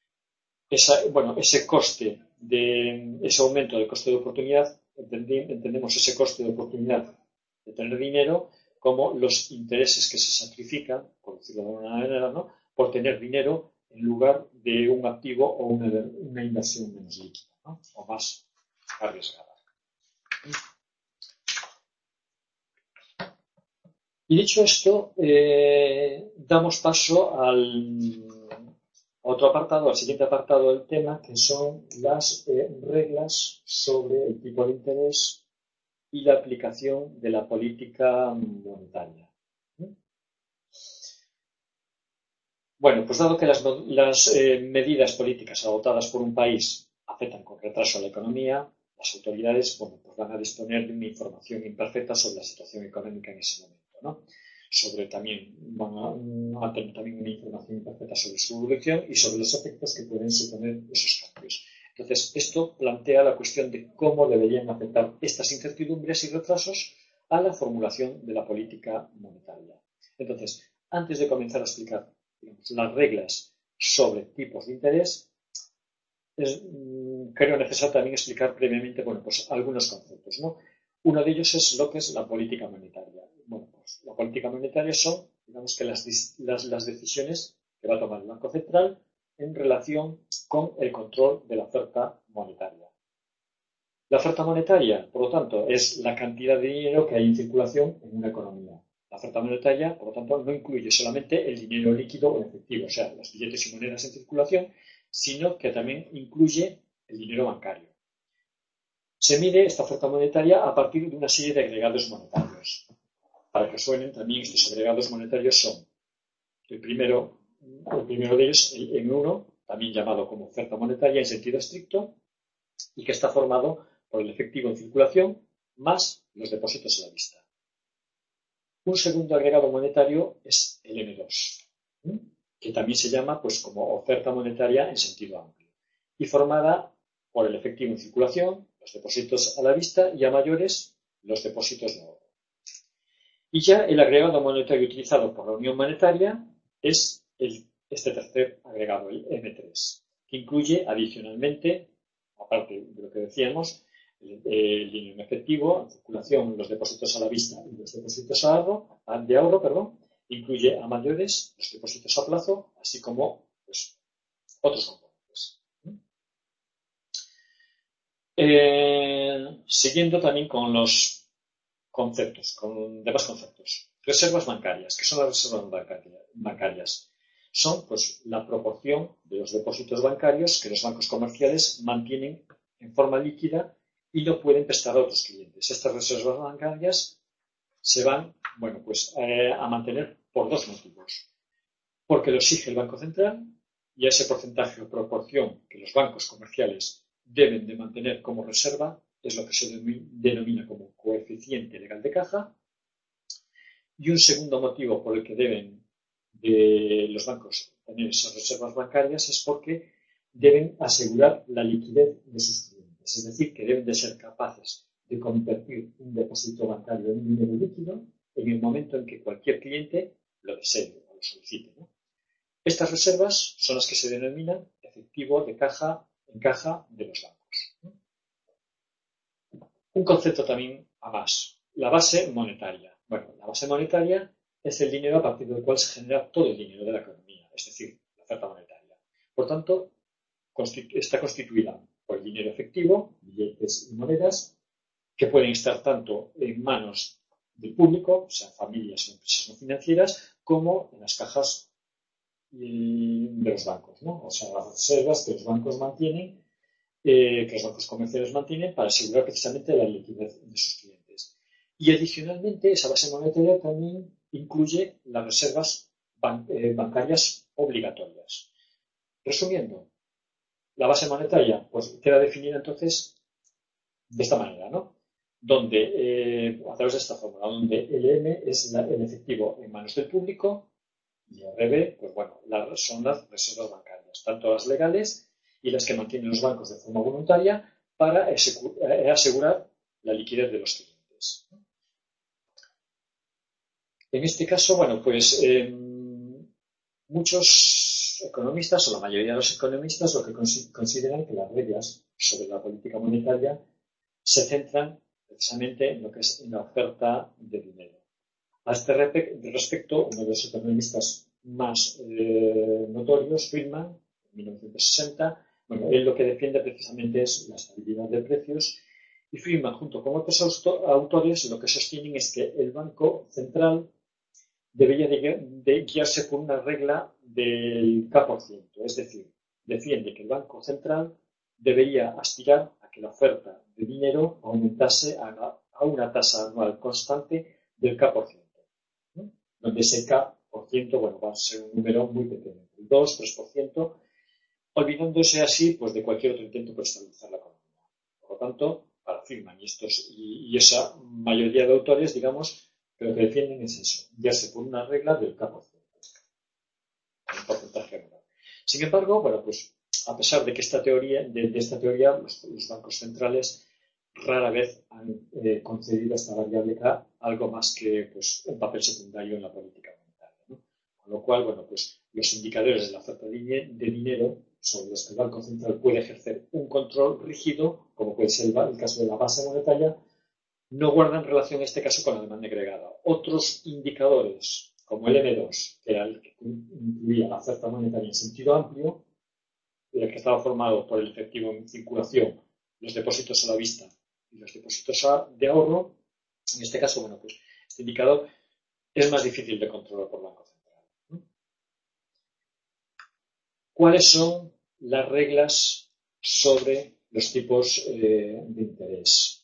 Ese aumento del coste de oportunidad, entendemos ese coste de oportunidad de tener dinero como los intereses que se sacrifican, por decirlo de alguna manera, ¿no? Por tener dinero en lugar de un activo o una inversión menos líquida, ¿no? O más arriesgada. Y dicho esto, damos paso al otro apartado, al siguiente apartado del tema, que son las reglas sobre el tipo de interés y la aplicación de la política monetaria. Bueno, pues dado que las medidas políticas adoptadas por un país afectan con retraso a la economía, las autoridades pues van a disponer de una información imperfecta sobre la situación económica en ese momento, ¿no? Van a tener también una información imperfecta sobre su evolución y sobre los efectos que pueden suponer esos cambios. Entonces, esto plantea la cuestión de cómo deberían afectar estas incertidumbres y retrasos a la formulación de la política monetaria. Entonces, antes de comenzar a explicar, digamos, las reglas sobre tipos de interés, creo necesario también explicar previamente, bueno, pues algunos conceptos, ¿no? Uno de ellos es lo que es la política monetaria. Bueno, pues la política monetaria son, digamos, que las decisiones que va a tomar el Banco Central en relación con el control de la oferta monetaria. La oferta monetaria, por lo tanto, es la cantidad de dinero que hay en circulación en una economía. La oferta monetaria, por lo tanto, no incluye solamente el dinero líquido o efectivo, o sea, los billetes y monedas en circulación, sino que también incluye el dinero bancario. Se mide esta oferta monetaria a partir de una serie de agregados monetarios. Para que suenen también, estos agregados monetarios son el primero de ellos, el M1, también llamado como oferta monetaria en sentido estricto, y que está formado por el efectivo en circulación más los depósitos a la vista. Un segundo agregado monetario es el M2, que también se llama pues, como oferta monetaria en sentido amplio, y formada por el efectivo en circulación, los depósitos a la vista y a mayores los depósitos de ahorro. Y ya el agregado monetario utilizado por la Unión Monetaria es este tercer agregado, el M3, que incluye adicionalmente, aparte de lo que decíamos, el dinero en efectivo, en circulación, los depósitos a la vista y los depósitos de ahorro, incluye a mayores los depósitos a plazo, así como pues, otros componentes. Siguiendo también con los conceptos, con demás conceptos. Reservas bancarias. ¿Qué son las reservas bancarias? Son pues la proporción de los depósitos bancarios que los bancos comerciales mantienen en forma líquida y no pueden prestar a otros clientes. Estas reservas bancarias se van, bueno, pues a mantener por dos motivos. Porque lo exige el Banco Central y ese porcentaje o proporción que los bancos comerciales deben de mantener como reserva es lo que se denomina como coeficiente legal de caja. Y un segundo motivo por el que deben los bancos tener esas reservas bancarias es porque deben asegurar la liquidez de sus clientes. Es decir, que deben de ser capaces de convertir un depósito bancario en dinero líquido en el momento en que cualquier cliente lo desee o lo solicite, ¿no? Estas reservas son las que se denominan efectivo de caja en caja de los bancos, ¿no? Un concepto también a más, la base monetaria. Bueno, la base monetaria es el dinero a partir del cual se genera todo el dinero de la economía, es decir, la oferta monetaria. Por tanto, está constituida por el dinero efectivo, billetes y monedas, que pueden estar tanto en manos del público, o sea, familias o empresas no financieras, como en las cajas de los bancos, ¿no? O sea, las reservas que los bancos mantienen, que los bancos comerciales mantienen para asegurar precisamente la liquidez de sus clientes. Y adicionalmente, esa base monetaria también incluye las reservas bancarias obligatorias. Resumiendo, la base monetaria pues, queda definida entonces de esta manera, ¿no? Donde, a través de esta fórmula, donde el M es el efectivo en manos del público y el RB, pues bueno, son las reservas bancarias, tanto las legales y las que mantienen los bancos de forma voluntaria para asegurar la liquidez de los clientes. En este caso, bueno, pues muchos economistas, o la mayoría de los economistas, lo que consideran que las reglas sobre la política monetaria se centran precisamente en lo que es en la oferta de dinero. A este respecto, uno de los economistas más notorios, Friedman, en 1960, bueno, él lo que defiende precisamente es la estabilidad de precios, y Friedman, junto con otros autores, lo que sostienen es que el Banco Central debería de guiarse por una regla del K%, es decir, defiende que el Banco Central debería aspirar a que la oferta de dinero aumentase a una tasa anual constante del K%, ¿no? Donde ese K%, bueno, va a ser un número muy pequeño, el 2-3%, olvidándose así pues, de cualquier otro intento por estabilizar la economía. Por lo tanto, para Friedman y esa mayoría de autores, digamos, que lo que defienden es eso, guiarse por una regla del K%, un porcentaje anual. Sin embargo, bueno, pues a pesar de que esta teoría los bancos centrales rara vez han concedido a esta variable K algo más que pues, un papel secundario en la política monetaria, ¿no? Con lo cual, bueno, pues los indicadores de la oferta de dinero sobre los que el Banco Central puede ejercer un control rígido, como puede ser el caso de la base monetaria, no guardan relación en este caso con la demanda agregada. Otros indicadores, como el M2, que era el que incluía la oferta monetaria en sentido amplio, el que estaba formado por el efectivo en circulación, los depósitos a la vista y los depósitos de ahorro, en este caso, bueno, pues este indicador es más difícil de controlar por el Banco Central, ¿no? ¿Cuáles son las reglas sobre los tipos de interés?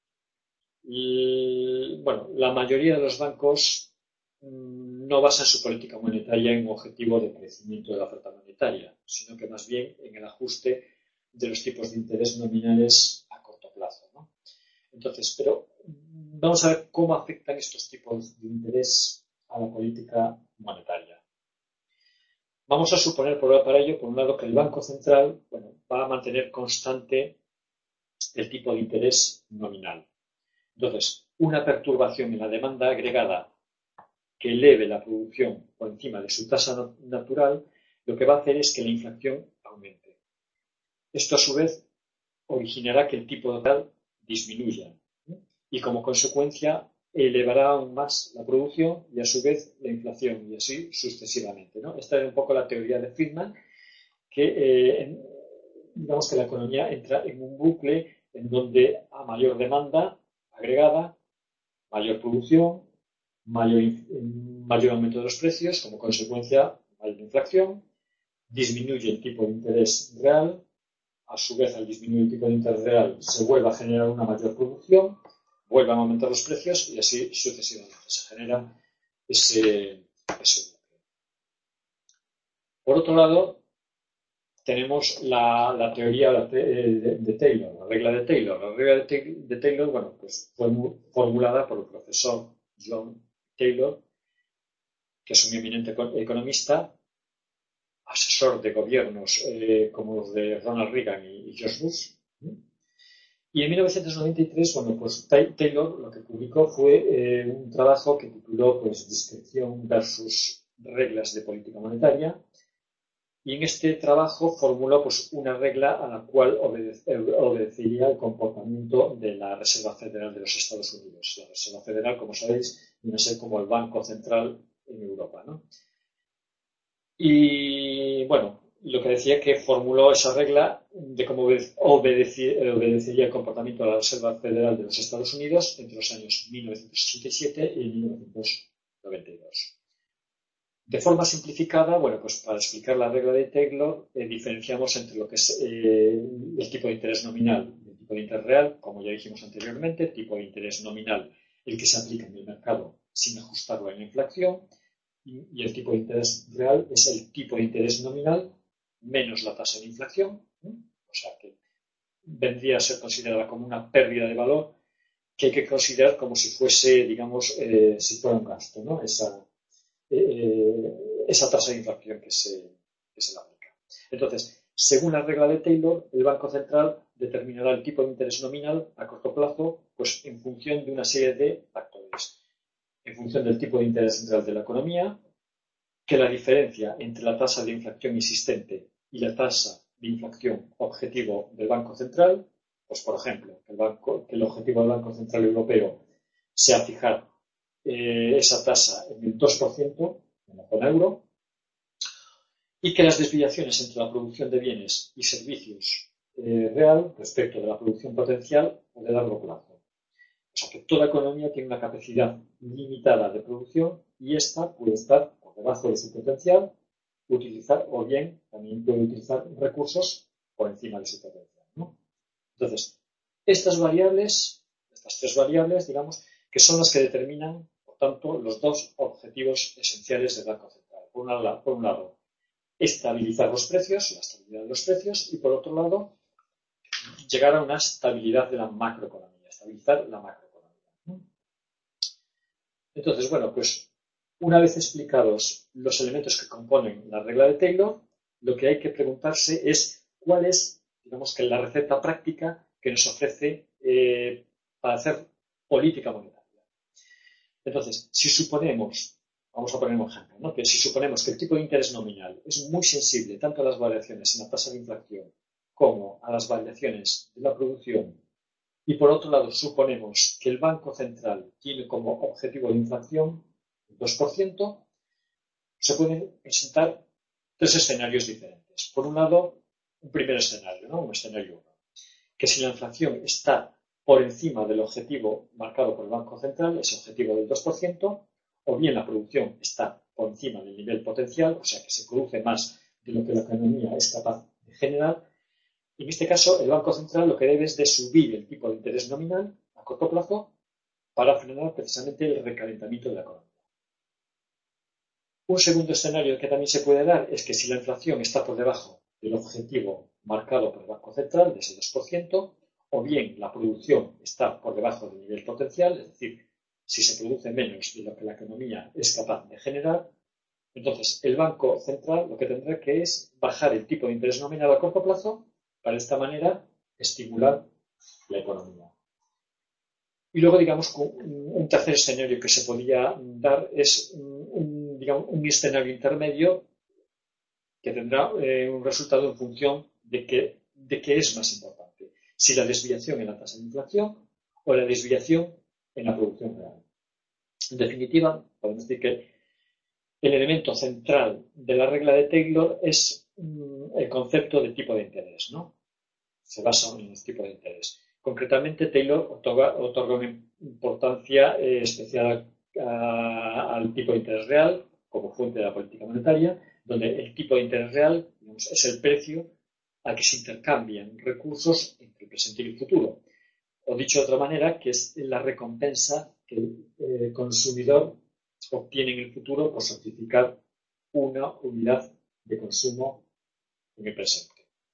Y, bueno, la mayoría de los bancos no basan su política monetaria en un objetivo de crecimiento de la oferta monetaria, sino que más bien en el ajuste de los tipos de interés nominales a corto plazo, ¿no? Entonces, pero vamos a ver cómo afectan estos tipos de interés a la política monetaria. Vamos a suponer para ello, por un lado, que el Banco Central, bueno, va a mantener constante el tipo de interés nominal. Entonces, una perturbación en la demanda agregada que eleve la producción por encima de su tasa natural, lo que va a hacer es que la inflación aumente. Esto, a su vez, originará que el tipo real disminuya, ¿no? Y, como consecuencia, elevará aún más la producción y, a su vez, la inflación, y así sucesivamente, ¿no? Esta es un poco la teoría de Friedman, que digamos que la economía entra en un bucle en donde a mayor demanda agregada, mayor producción, mayor aumento de los precios, como consecuencia, mayor inflación, disminuye el tipo de interés real, a su vez, al disminuir el tipo de interés real, se vuelve a generar una mayor producción, vuelven a aumentar los precios y así sucesivamente. Se genera ese. Por otro lado, tenemos la teoría de Taylor, la regla de Taylor. La regla de Taylor, bueno, pues fue formulada por el profesor John Taylor, que es un eminente economista, asesor de gobiernos como los de Ronald Reagan y George Bush. Y en 1993, bueno, pues Taylor lo que publicó fue un trabajo que tituló pues, Discreción versus reglas de política monetaria. Y en este trabajo formuló pues, una regla a la cual obedecería el comportamiento de la Reserva Federal de los Estados Unidos. La Reserva Federal, como sabéis, viene a ser como el Banco Central en Europa, ¿no? Y, bueno, lo que decía que formuló esa regla de cómo obedecería el comportamiento de la Reserva Federal de los Estados Unidos entre los años 1967 y 1992. De forma simplificada, bueno, pues para explicar la regla de Taylor, diferenciamos entre lo que es el tipo de interés nominal y el tipo de interés real, como ya dijimos anteriormente, tipo de interés nominal, el que se aplica en el mercado sin ajustarlo en la inflación, y el tipo de interés real es el tipo de interés nominal menos la tasa de inflación, ¿no? O sea que vendría a ser considerada como una pérdida de valor que hay que considerar como si fuese, digamos, si fuera un gasto, ¿no? Esa tasa de inflación que se le aplica. Entonces, según la regla de Taylor, el Banco Central determinará el tipo de interés nominal a corto plazo pues, en función de una serie de factores. En función del tipo de interés central de la economía, que la diferencia entre la tasa de inflación existente y la tasa de inflación objetivo del Banco Central, pues por ejemplo, que el objetivo del Banco Central Europeo sea fijar esa tasa en el 2% en la zona euro, y que las desviaciones entre la producción de bienes y servicios real respecto de la producción potencial o de largo plazo. O sea que toda economía tiene una capacidad limitada de producción y esta puede estar por debajo de su potencial, o bien también puede utilizar recursos por encima de su potencial, ¿no? Entonces, estas tres variables, digamos, que son las que determinan, por tanto, los dos objetivos esenciales del Banco Central. Por un lado, estabilizar los precios, la estabilidad de los precios, y por otro lado, llegar a una estabilidad de la macroeconomía, estabilizar la macroeconomía. Entonces, bueno, pues una vez explicados los elementos que componen la regla de Taylor, lo que hay que preguntarse es cuál es, digamos que la receta práctica que nos ofrece para hacer política monetaria. Entonces, si suponemos, vamos a poner un ejemplo, ¿no? Que si suponemos que el tipo de interés nominal es muy sensible tanto a las variaciones en la tasa de inflación como a las variaciones de la producción, y por otro lado suponemos que el Banco Central tiene como objetivo de inflación el 2%, se pueden presentar tres escenarios diferentes. Por un lado, un primer escenario, ¿no? Un escenario 1, que si la inflación está por encima del objetivo marcado por el Banco Central, ese objetivo del 2%, o bien la producción está por encima del nivel potencial, o sea que se produce más de lo que la economía es capaz de generar. En este caso, el Banco Central lo que debe es de subir el tipo de interés nominal a corto plazo para frenar precisamente el recalentamiento de la economía. Un segundo escenario que también se puede dar es que si la inflación está por debajo del objetivo marcado por el Banco Central, de ese 2%, o bien la producción está por debajo del nivel potencial, es decir, si se produce menos de lo que la economía es capaz de generar, entonces el Banco Central lo que tendrá que es bajar el tipo de interés nominal a corto plazo para de esta manera estimular la economía. Y luego, digamos, un tercer escenario que se podría dar es un escenario intermedio que tendrá un resultado en función de qué es más importante. Si la desviación en la tasa de inflación o la desviación en la producción real. En definitiva, podemos decir que el elemento central de la regla de Taylor es el concepto de tipo de interés, ¿no? Se basa en el tipo de interés. Concretamente, Taylor otorga una importancia especial al tipo de interés real como fuente de la política monetaria, donde el tipo de interés real, digamos, es el precio al que se intercambian recursos entre el presente y el futuro. O dicho de otra manera, que es la recompensa que el consumidor obtiene en el futuro por sacrificar una unidad de consumo en el presente.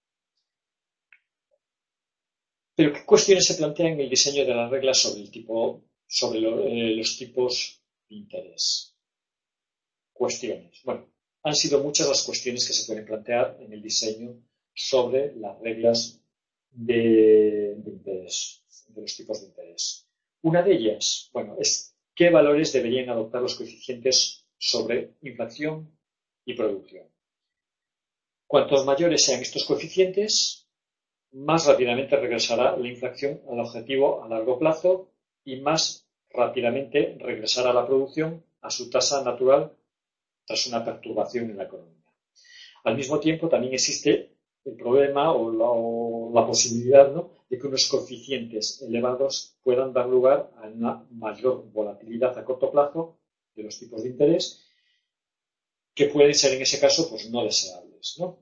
Pero ¿qué cuestiones se plantean en el diseño de las reglas sobre los tipos de interés? Cuestiones. Bueno, han sido muchas las cuestiones que se pueden plantear en el diseño sobre las reglas de interés, de los tipos de interés. Una de ellas, bueno, es qué valores deberían adoptar los coeficientes sobre inflación y producción. Cuantos mayores sean estos coeficientes, más rápidamente regresará la inflación al objetivo a largo plazo y más rápidamente regresará la producción a su tasa natural tras una perturbación en la economía. Al mismo tiempo, también existe el problema o la posibilidad, ¿no?, de que unos coeficientes elevados puedan dar lugar a una mayor volatilidad a corto plazo de los tipos de interés que pueden ser en ese caso pues no deseables, ¿no?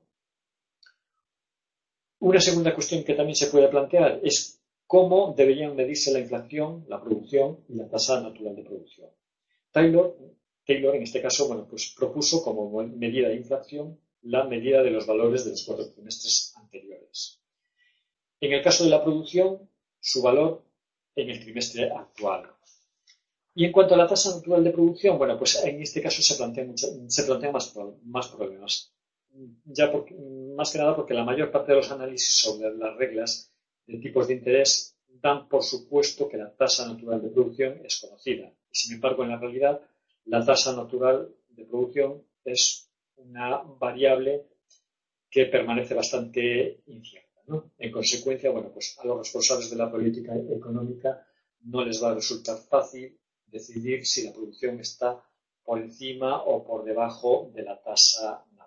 Una segunda cuestión que también se puede plantear es cómo deberían medirse la inflación, la producción y la tasa natural de producción. Taylor en este caso, bueno, pues propuso como medida de inflación la medida de los valores de los 4 trimestres anteriores. En el caso de la producción, su valor en el trimestre actual. Y en cuanto a la tasa natural de producción, bueno, pues en este caso se plantean más problemas. Ya más que nada porque la mayor parte de los análisis sobre las reglas de tipos de interés dan por supuesto que la tasa natural de producción es conocida. Y sin embargo, en la realidad, la tasa natural de producción es una variable que permanece bastante incierta, ¿no? En consecuencia, bueno, pues a los responsables de la política económica no les va a resultar fácil decidir si la producción está por encima o por debajo de la tasa natural.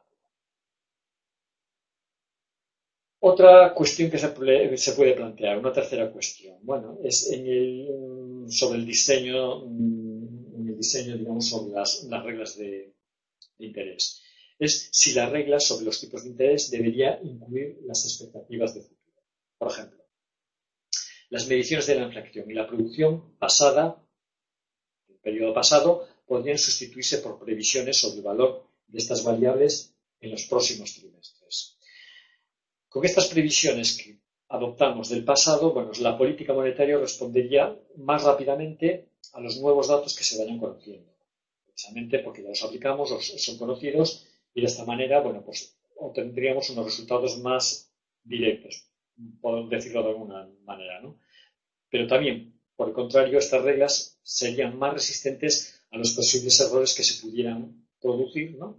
Otra cuestión que se puede plantear, una tercera cuestión, bueno, es sobre el diseño, digamos, sobre las reglas de interés. Es si las reglas sobre los tipos de interés debería incluir las expectativas de futuro. Por ejemplo, las mediciones de la inflación y la producción pasada, el periodo pasado, podrían sustituirse por previsiones sobre el valor de estas variables en los próximos trimestres. Con estas previsiones que adoptamos del pasado, bueno, la política monetaria respondería más rápidamente a los nuevos datos que se vayan conociendo, precisamente porque ya los aplicamos, son conocidos y de esta manera, bueno, pues obtendríamos unos resultados más directos, por decirlo de alguna manera, ¿no? Pero también, por el contrario, estas reglas serían más resistentes a los posibles errores que se pudieran producir, ¿no?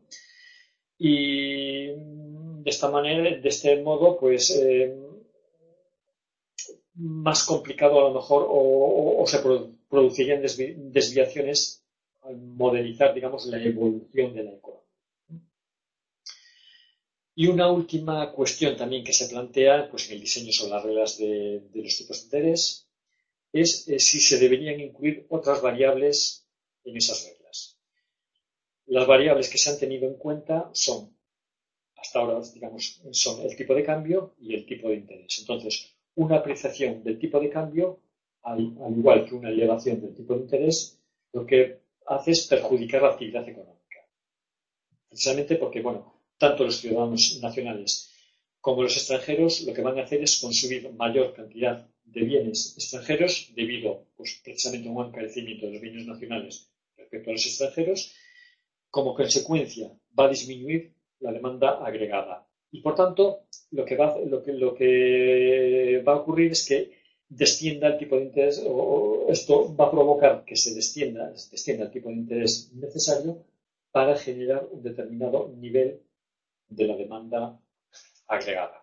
Y de esta manera, de este modo, pues más complicado a lo mejor o se producirían desviaciones al modelizar, digamos, la evolución de la economía. Y una última cuestión también que se plantea pues, en el diseño sobre las reglas de los tipos de interés es si se deberían incluir otras variables en esas reglas. Las variables que se han tenido en cuenta son, hasta ahora, digamos, son el tipo de cambio y el tipo de interés. Entonces, una apreciación del tipo de cambio, al igual que una elevación del tipo de interés, lo que hace es perjudicar la actividad económica. Precisamente porque, bueno, tanto los ciudadanos nacionales como los extranjeros lo que van a hacer es consumir mayor cantidad de bienes extranjeros debido, pues, precisamente a un encarecimiento de los bienes nacionales respecto a los extranjeros. Como consecuencia, va a disminuir la demanda agregada. Y, por tanto, lo que va a ocurrir es que descienda el tipo de interés, o esto va a provocar que se descienda el tipo de interés necesario para generar un determinado nivel de la demanda agregada.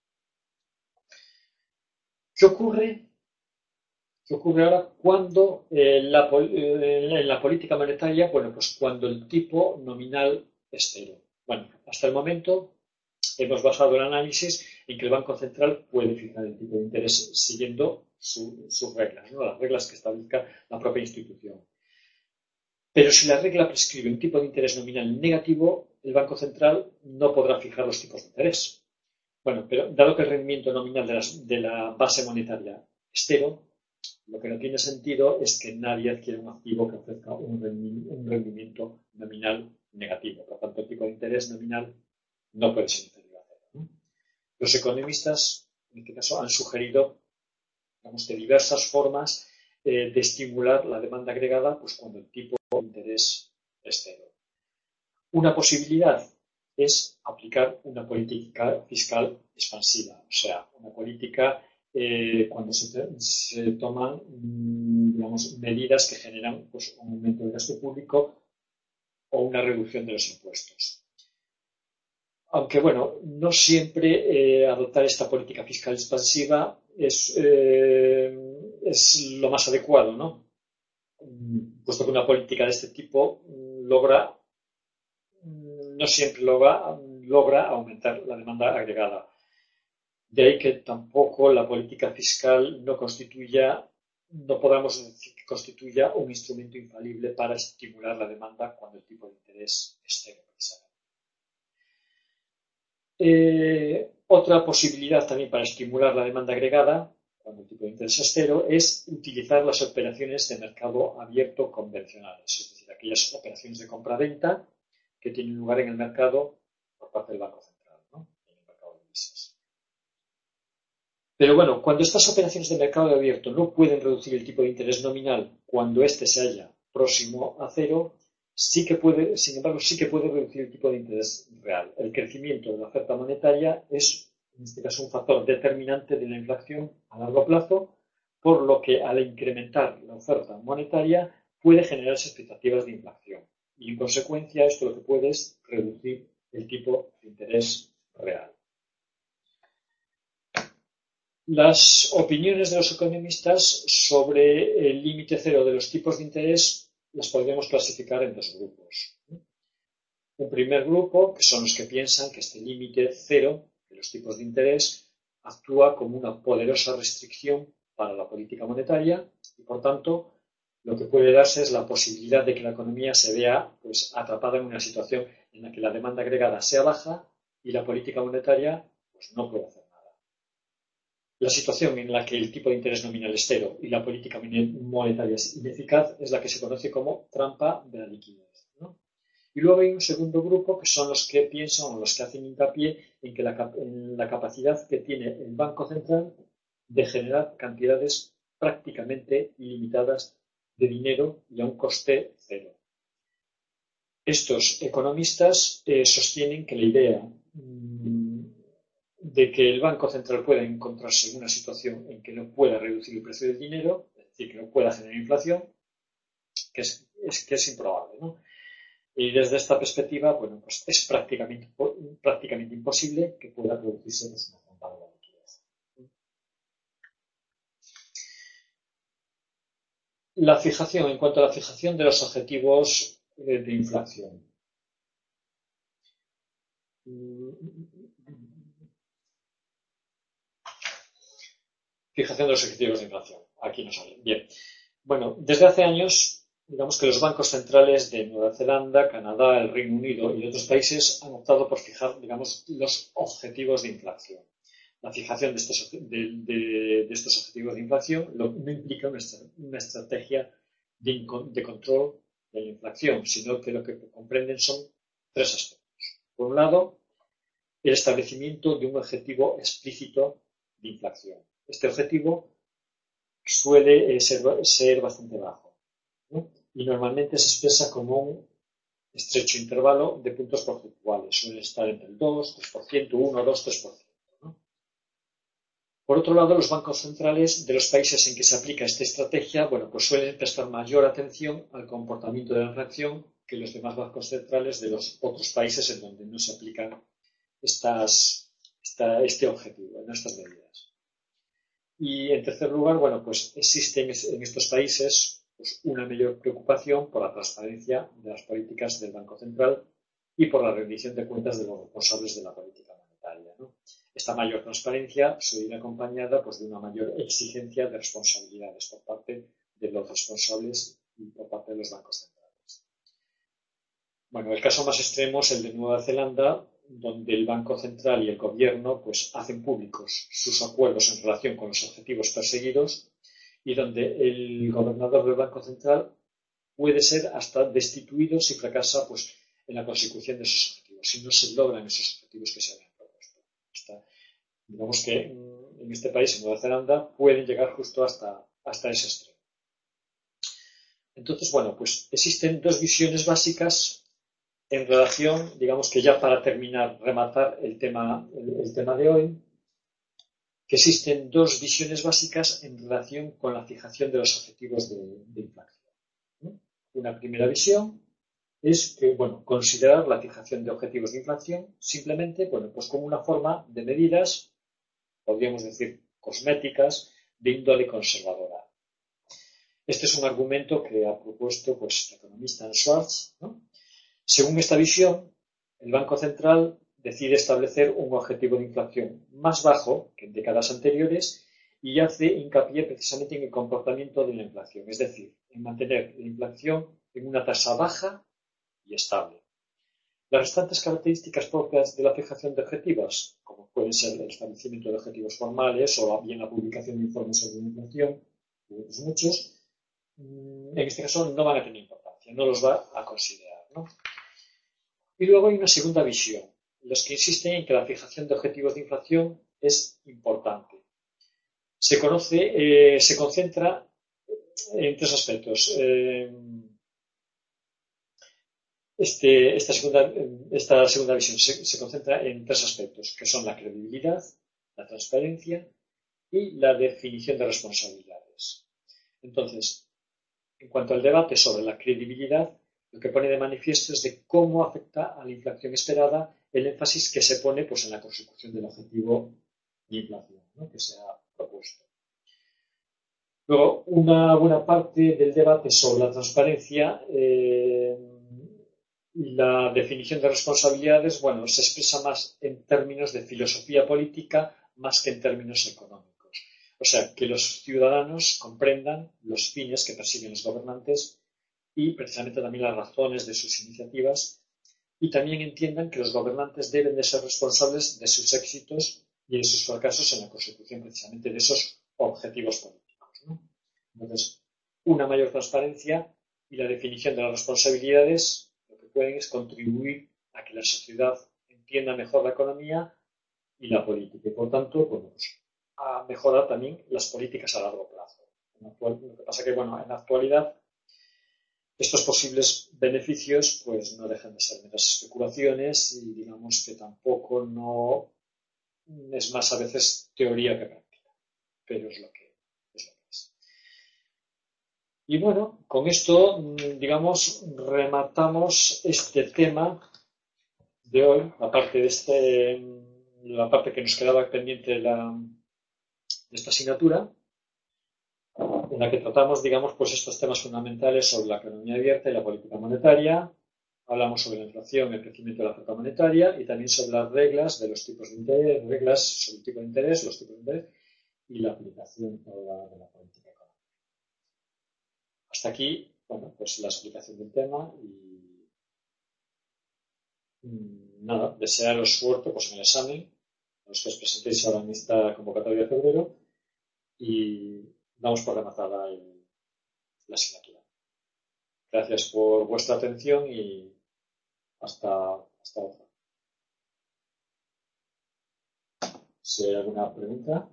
¿Qué ocurre ahora cuando en la política monetaria, bueno, pues cuando el tipo nominal es cero? Bueno, hasta el momento hemos basado el análisis en que el Banco Central puede fijar el tipo de interés siguiendo sus reglas, ¿no? Las reglas que establezca la propia institución. Pero si la regla prescribe un tipo de interés nominal negativo, el Banco Central no podrá fijar los tipos de interés. Bueno, pero dado que el rendimiento nominal de la base monetaria es cero, lo que no tiene sentido es que nadie adquiera un activo que ofrezca un rendimiento nominal negativo. Por lo tanto, el tipo de interés nominal no puede ser inferior a cero, ¿no? Los economistas, en este caso, han sugerido, digamos, de diversas formas de estimular la demanda agregada, pues cuando el tipo de interés es cero. Una posibilidad es aplicar una política fiscal expansiva, o sea, una política cuando se toman, digamos, medidas que generan pues, un aumento del gasto público o una reducción de los impuestos. Aunque, bueno, no siempre adoptar esta política fiscal expansiva es lo más adecuado, ¿no? Puesto que una política de este tipo no siempre logra aumentar la demanda agregada. De ahí que tampoco la política fiscal no podamos decir que constituya un instrumento infalible para estimular la demanda cuando el tipo de interés es cero. Otra posibilidad también para estimular la demanda agregada cuando el tipo de interés es cero es utilizar las operaciones de mercado abierto convencionales, es decir, aquellas operaciones de compra-venta que tienen lugar en el mercado por parte del Banco Central, ¿no? En el mercado de divisas. Pero bueno, cuando estas operaciones de mercado abierto no pueden reducir el tipo de interés nominal cuando éste se halla próximo a cero, sin embargo, sí que puede reducir el tipo de interés real. El crecimiento de la oferta monetaria es, en este caso, un factor determinante de la inflación a largo plazo, por lo que al incrementar la oferta monetaria puede generarse expectativas de inflación. Y en consecuencia, esto lo que puede es reducir el tipo de interés real. Las opiniones de los economistas sobre el límite cero de los tipos de interés las podríamos clasificar en dos grupos. Un primer grupo, que son los que piensan que este límite cero de los tipos de interés actúa como una poderosa restricción para la política monetaria y, por tanto, lo que puede darse es la posibilidad de que la economía se vea pues, atrapada en una situación en la que la demanda agregada sea baja y la política monetaria pues, no puede hacer. La situación en la que el tipo de interés nominal es cero y la política monetaria es ineficaz es la que se conoce como trampa de la liquidez, ¿no? Y luego hay un segundo grupo que son los que piensan o los que hacen hincapié en la capacidad que tiene el Banco Central de generar cantidades prácticamente ilimitadas de dinero y a un coste cero. Estos economistas sostienen que la idea de que el Banco Central pueda encontrarse en una situación en que no pueda reducir el precio del dinero, es decir, que no pueda generar inflación, que es improbable, ¿no? Y desde esta perspectiva, bueno, pues es prácticamente imposible que pueda producirse pues, una bomba de la liquidez. En cuanto a la fijación de los objetivos de inflación. Fijación de los objetivos de inflación. Aquí nos sale. Bien. Bueno, desde hace años, digamos que los bancos centrales de Nueva Zelanda, Canadá, el Reino Unido y otros países han optado por fijar, digamos, los objetivos de inflación. La fijación de estos objetivos de inflación no implica una estrategia de control de la inflación, sino que lo que comprenden son tres aspectos. Por un lado, el establecimiento de un objetivo explícito de inflación. Este objetivo suele ser bastante bajo, ¿no? Y normalmente se expresa como un estrecho intervalo de puntos porcentuales. Suele estar entre el 2, 3%, 1, 2, 3%. ¿No? Por otro lado, los bancos centrales de los países en que se aplica esta estrategia, bueno, pues suelen prestar mayor atención al comportamiento de la inflación que los demás bancos centrales de los otros países en donde no se aplican este objetivo, en estas medidas. Y en tercer lugar, bueno, pues existe en estos países pues, una mayor preocupación por la transparencia de las políticas del Banco Central y por la rendición de cuentas de los responsables de la política monetaria, ¿no? Esta mayor transparencia suele ir acompañada pues, de una mayor exigencia de responsabilidades por parte de los responsables y por parte de los bancos centrales. Bueno, el caso más extremo es el de Nueva Zelanda, donde el Banco Central y el Gobierno pues, hacen públicos sus acuerdos en relación con los objetivos perseguidos y donde el gobernador del Banco Central puede ser hasta destituido si fracasa pues, en la consecución de esos objetivos, si no se logran esos objetivos que se habían propuesto. Digamos que en este país, en Nueva Zelanda, pueden llegar justo hasta ese extremo. Entonces, bueno, pues existen dos visiones básicas en relación, digamos que ya para terminar, rematar el tema de hoy, que existen dos visiones básicas en relación con la fijación de los objetivos de inflación. Una primera visión es que, bueno, considerar la fijación de objetivos de inflación simplemente, bueno, pues como una forma de medidas, podríamos decir, cosméticas, de índole conservadora. Este es un argumento que ha propuesto, pues, el economista Schwartz, ¿no? Según esta visión, el Banco Central decide establecer un objetivo de inflación más bajo que en décadas anteriores y hace hincapié precisamente en el comportamiento de la inflación, es decir, en mantener la inflación en una tasa baja y estable. Las restantes características propias de la fijación de objetivos, como pueden ser el establecimiento de objetivos formales o bien la publicación de informes sobre la inflación, y otros muchos, en este caso no van a tener importancia, no los va a considerar, ¿no? Y luego hay una segunda visión, los que insisten en que la fijación de objetivos de inflación es importante. Se concentra en tres aspectos. Esta segunda visión se concentra en tres aspectos, que son la credibilidad, la transparencia y la definición de responsabilidades. Entonces, en cuanto al debate sobre la credibilidad, lo que pone de manifiesto es de cómo afecta a la inflación esperada el énfasis que se pone pues, en la consecución del objetivo de inflación, ¿no? Que se ha propuesto. Luego, una buena parte del debate sobre la transparencia y la definición de responsabilidades, bueno, se expresa más en términos de filosofía política más que en términos económicos. O sea, que los ciudadanos comprendan los fines que persiguen los gobernantes y precisamente también las razones de sus iniciativas y también entiendan que los gobernantes deben de ser responsables de sus éxitos y de sus fracasos en la consecución precisamente de esos objetivos políticos, ¿no? Entonces, una mayor transparencia y la definición de las responsabilidades lo que pueden es contribuir a que la sociedad entienda mejor la economía y la política y por tanto, bueno, pues, a mejorar también las políticas a largo plazo. Lo que pasa que, bueno, en la actualidad estos posibles beneficios pues no dejan de ser meras especulaciones y digamos que tampoco no es más a veces teoría que práctica, pero es lo que es. Y bueno, con esto, digamos, rematamos este tema de hoy, aparte de la parte que nos quedaba pendiente de esta asignatura, en la que tratamos, digamos, pues estos temas fundamentales sobre la economía abierta y la política monetaria. Hablamos sobre la inflación, el crecimiento de la oferta monetaria y también sobre las reglas de los tipos de interés, reglas sobre el tipo de interés, los tipos de interés y la aplicación de la política económica. Hasta aquí, bueno, pues la explicación del tema y nada, desearos suerte pues, en el examen, los que os presentéis ahora en esta convocatoria de febrero y damos por rematada la asignatura. Gracias por vuestra atención y hasta otra. Si hay alguna pregunta.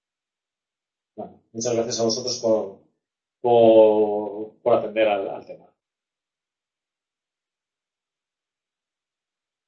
Bueno, muchas gracias a vosotros por atender al tema.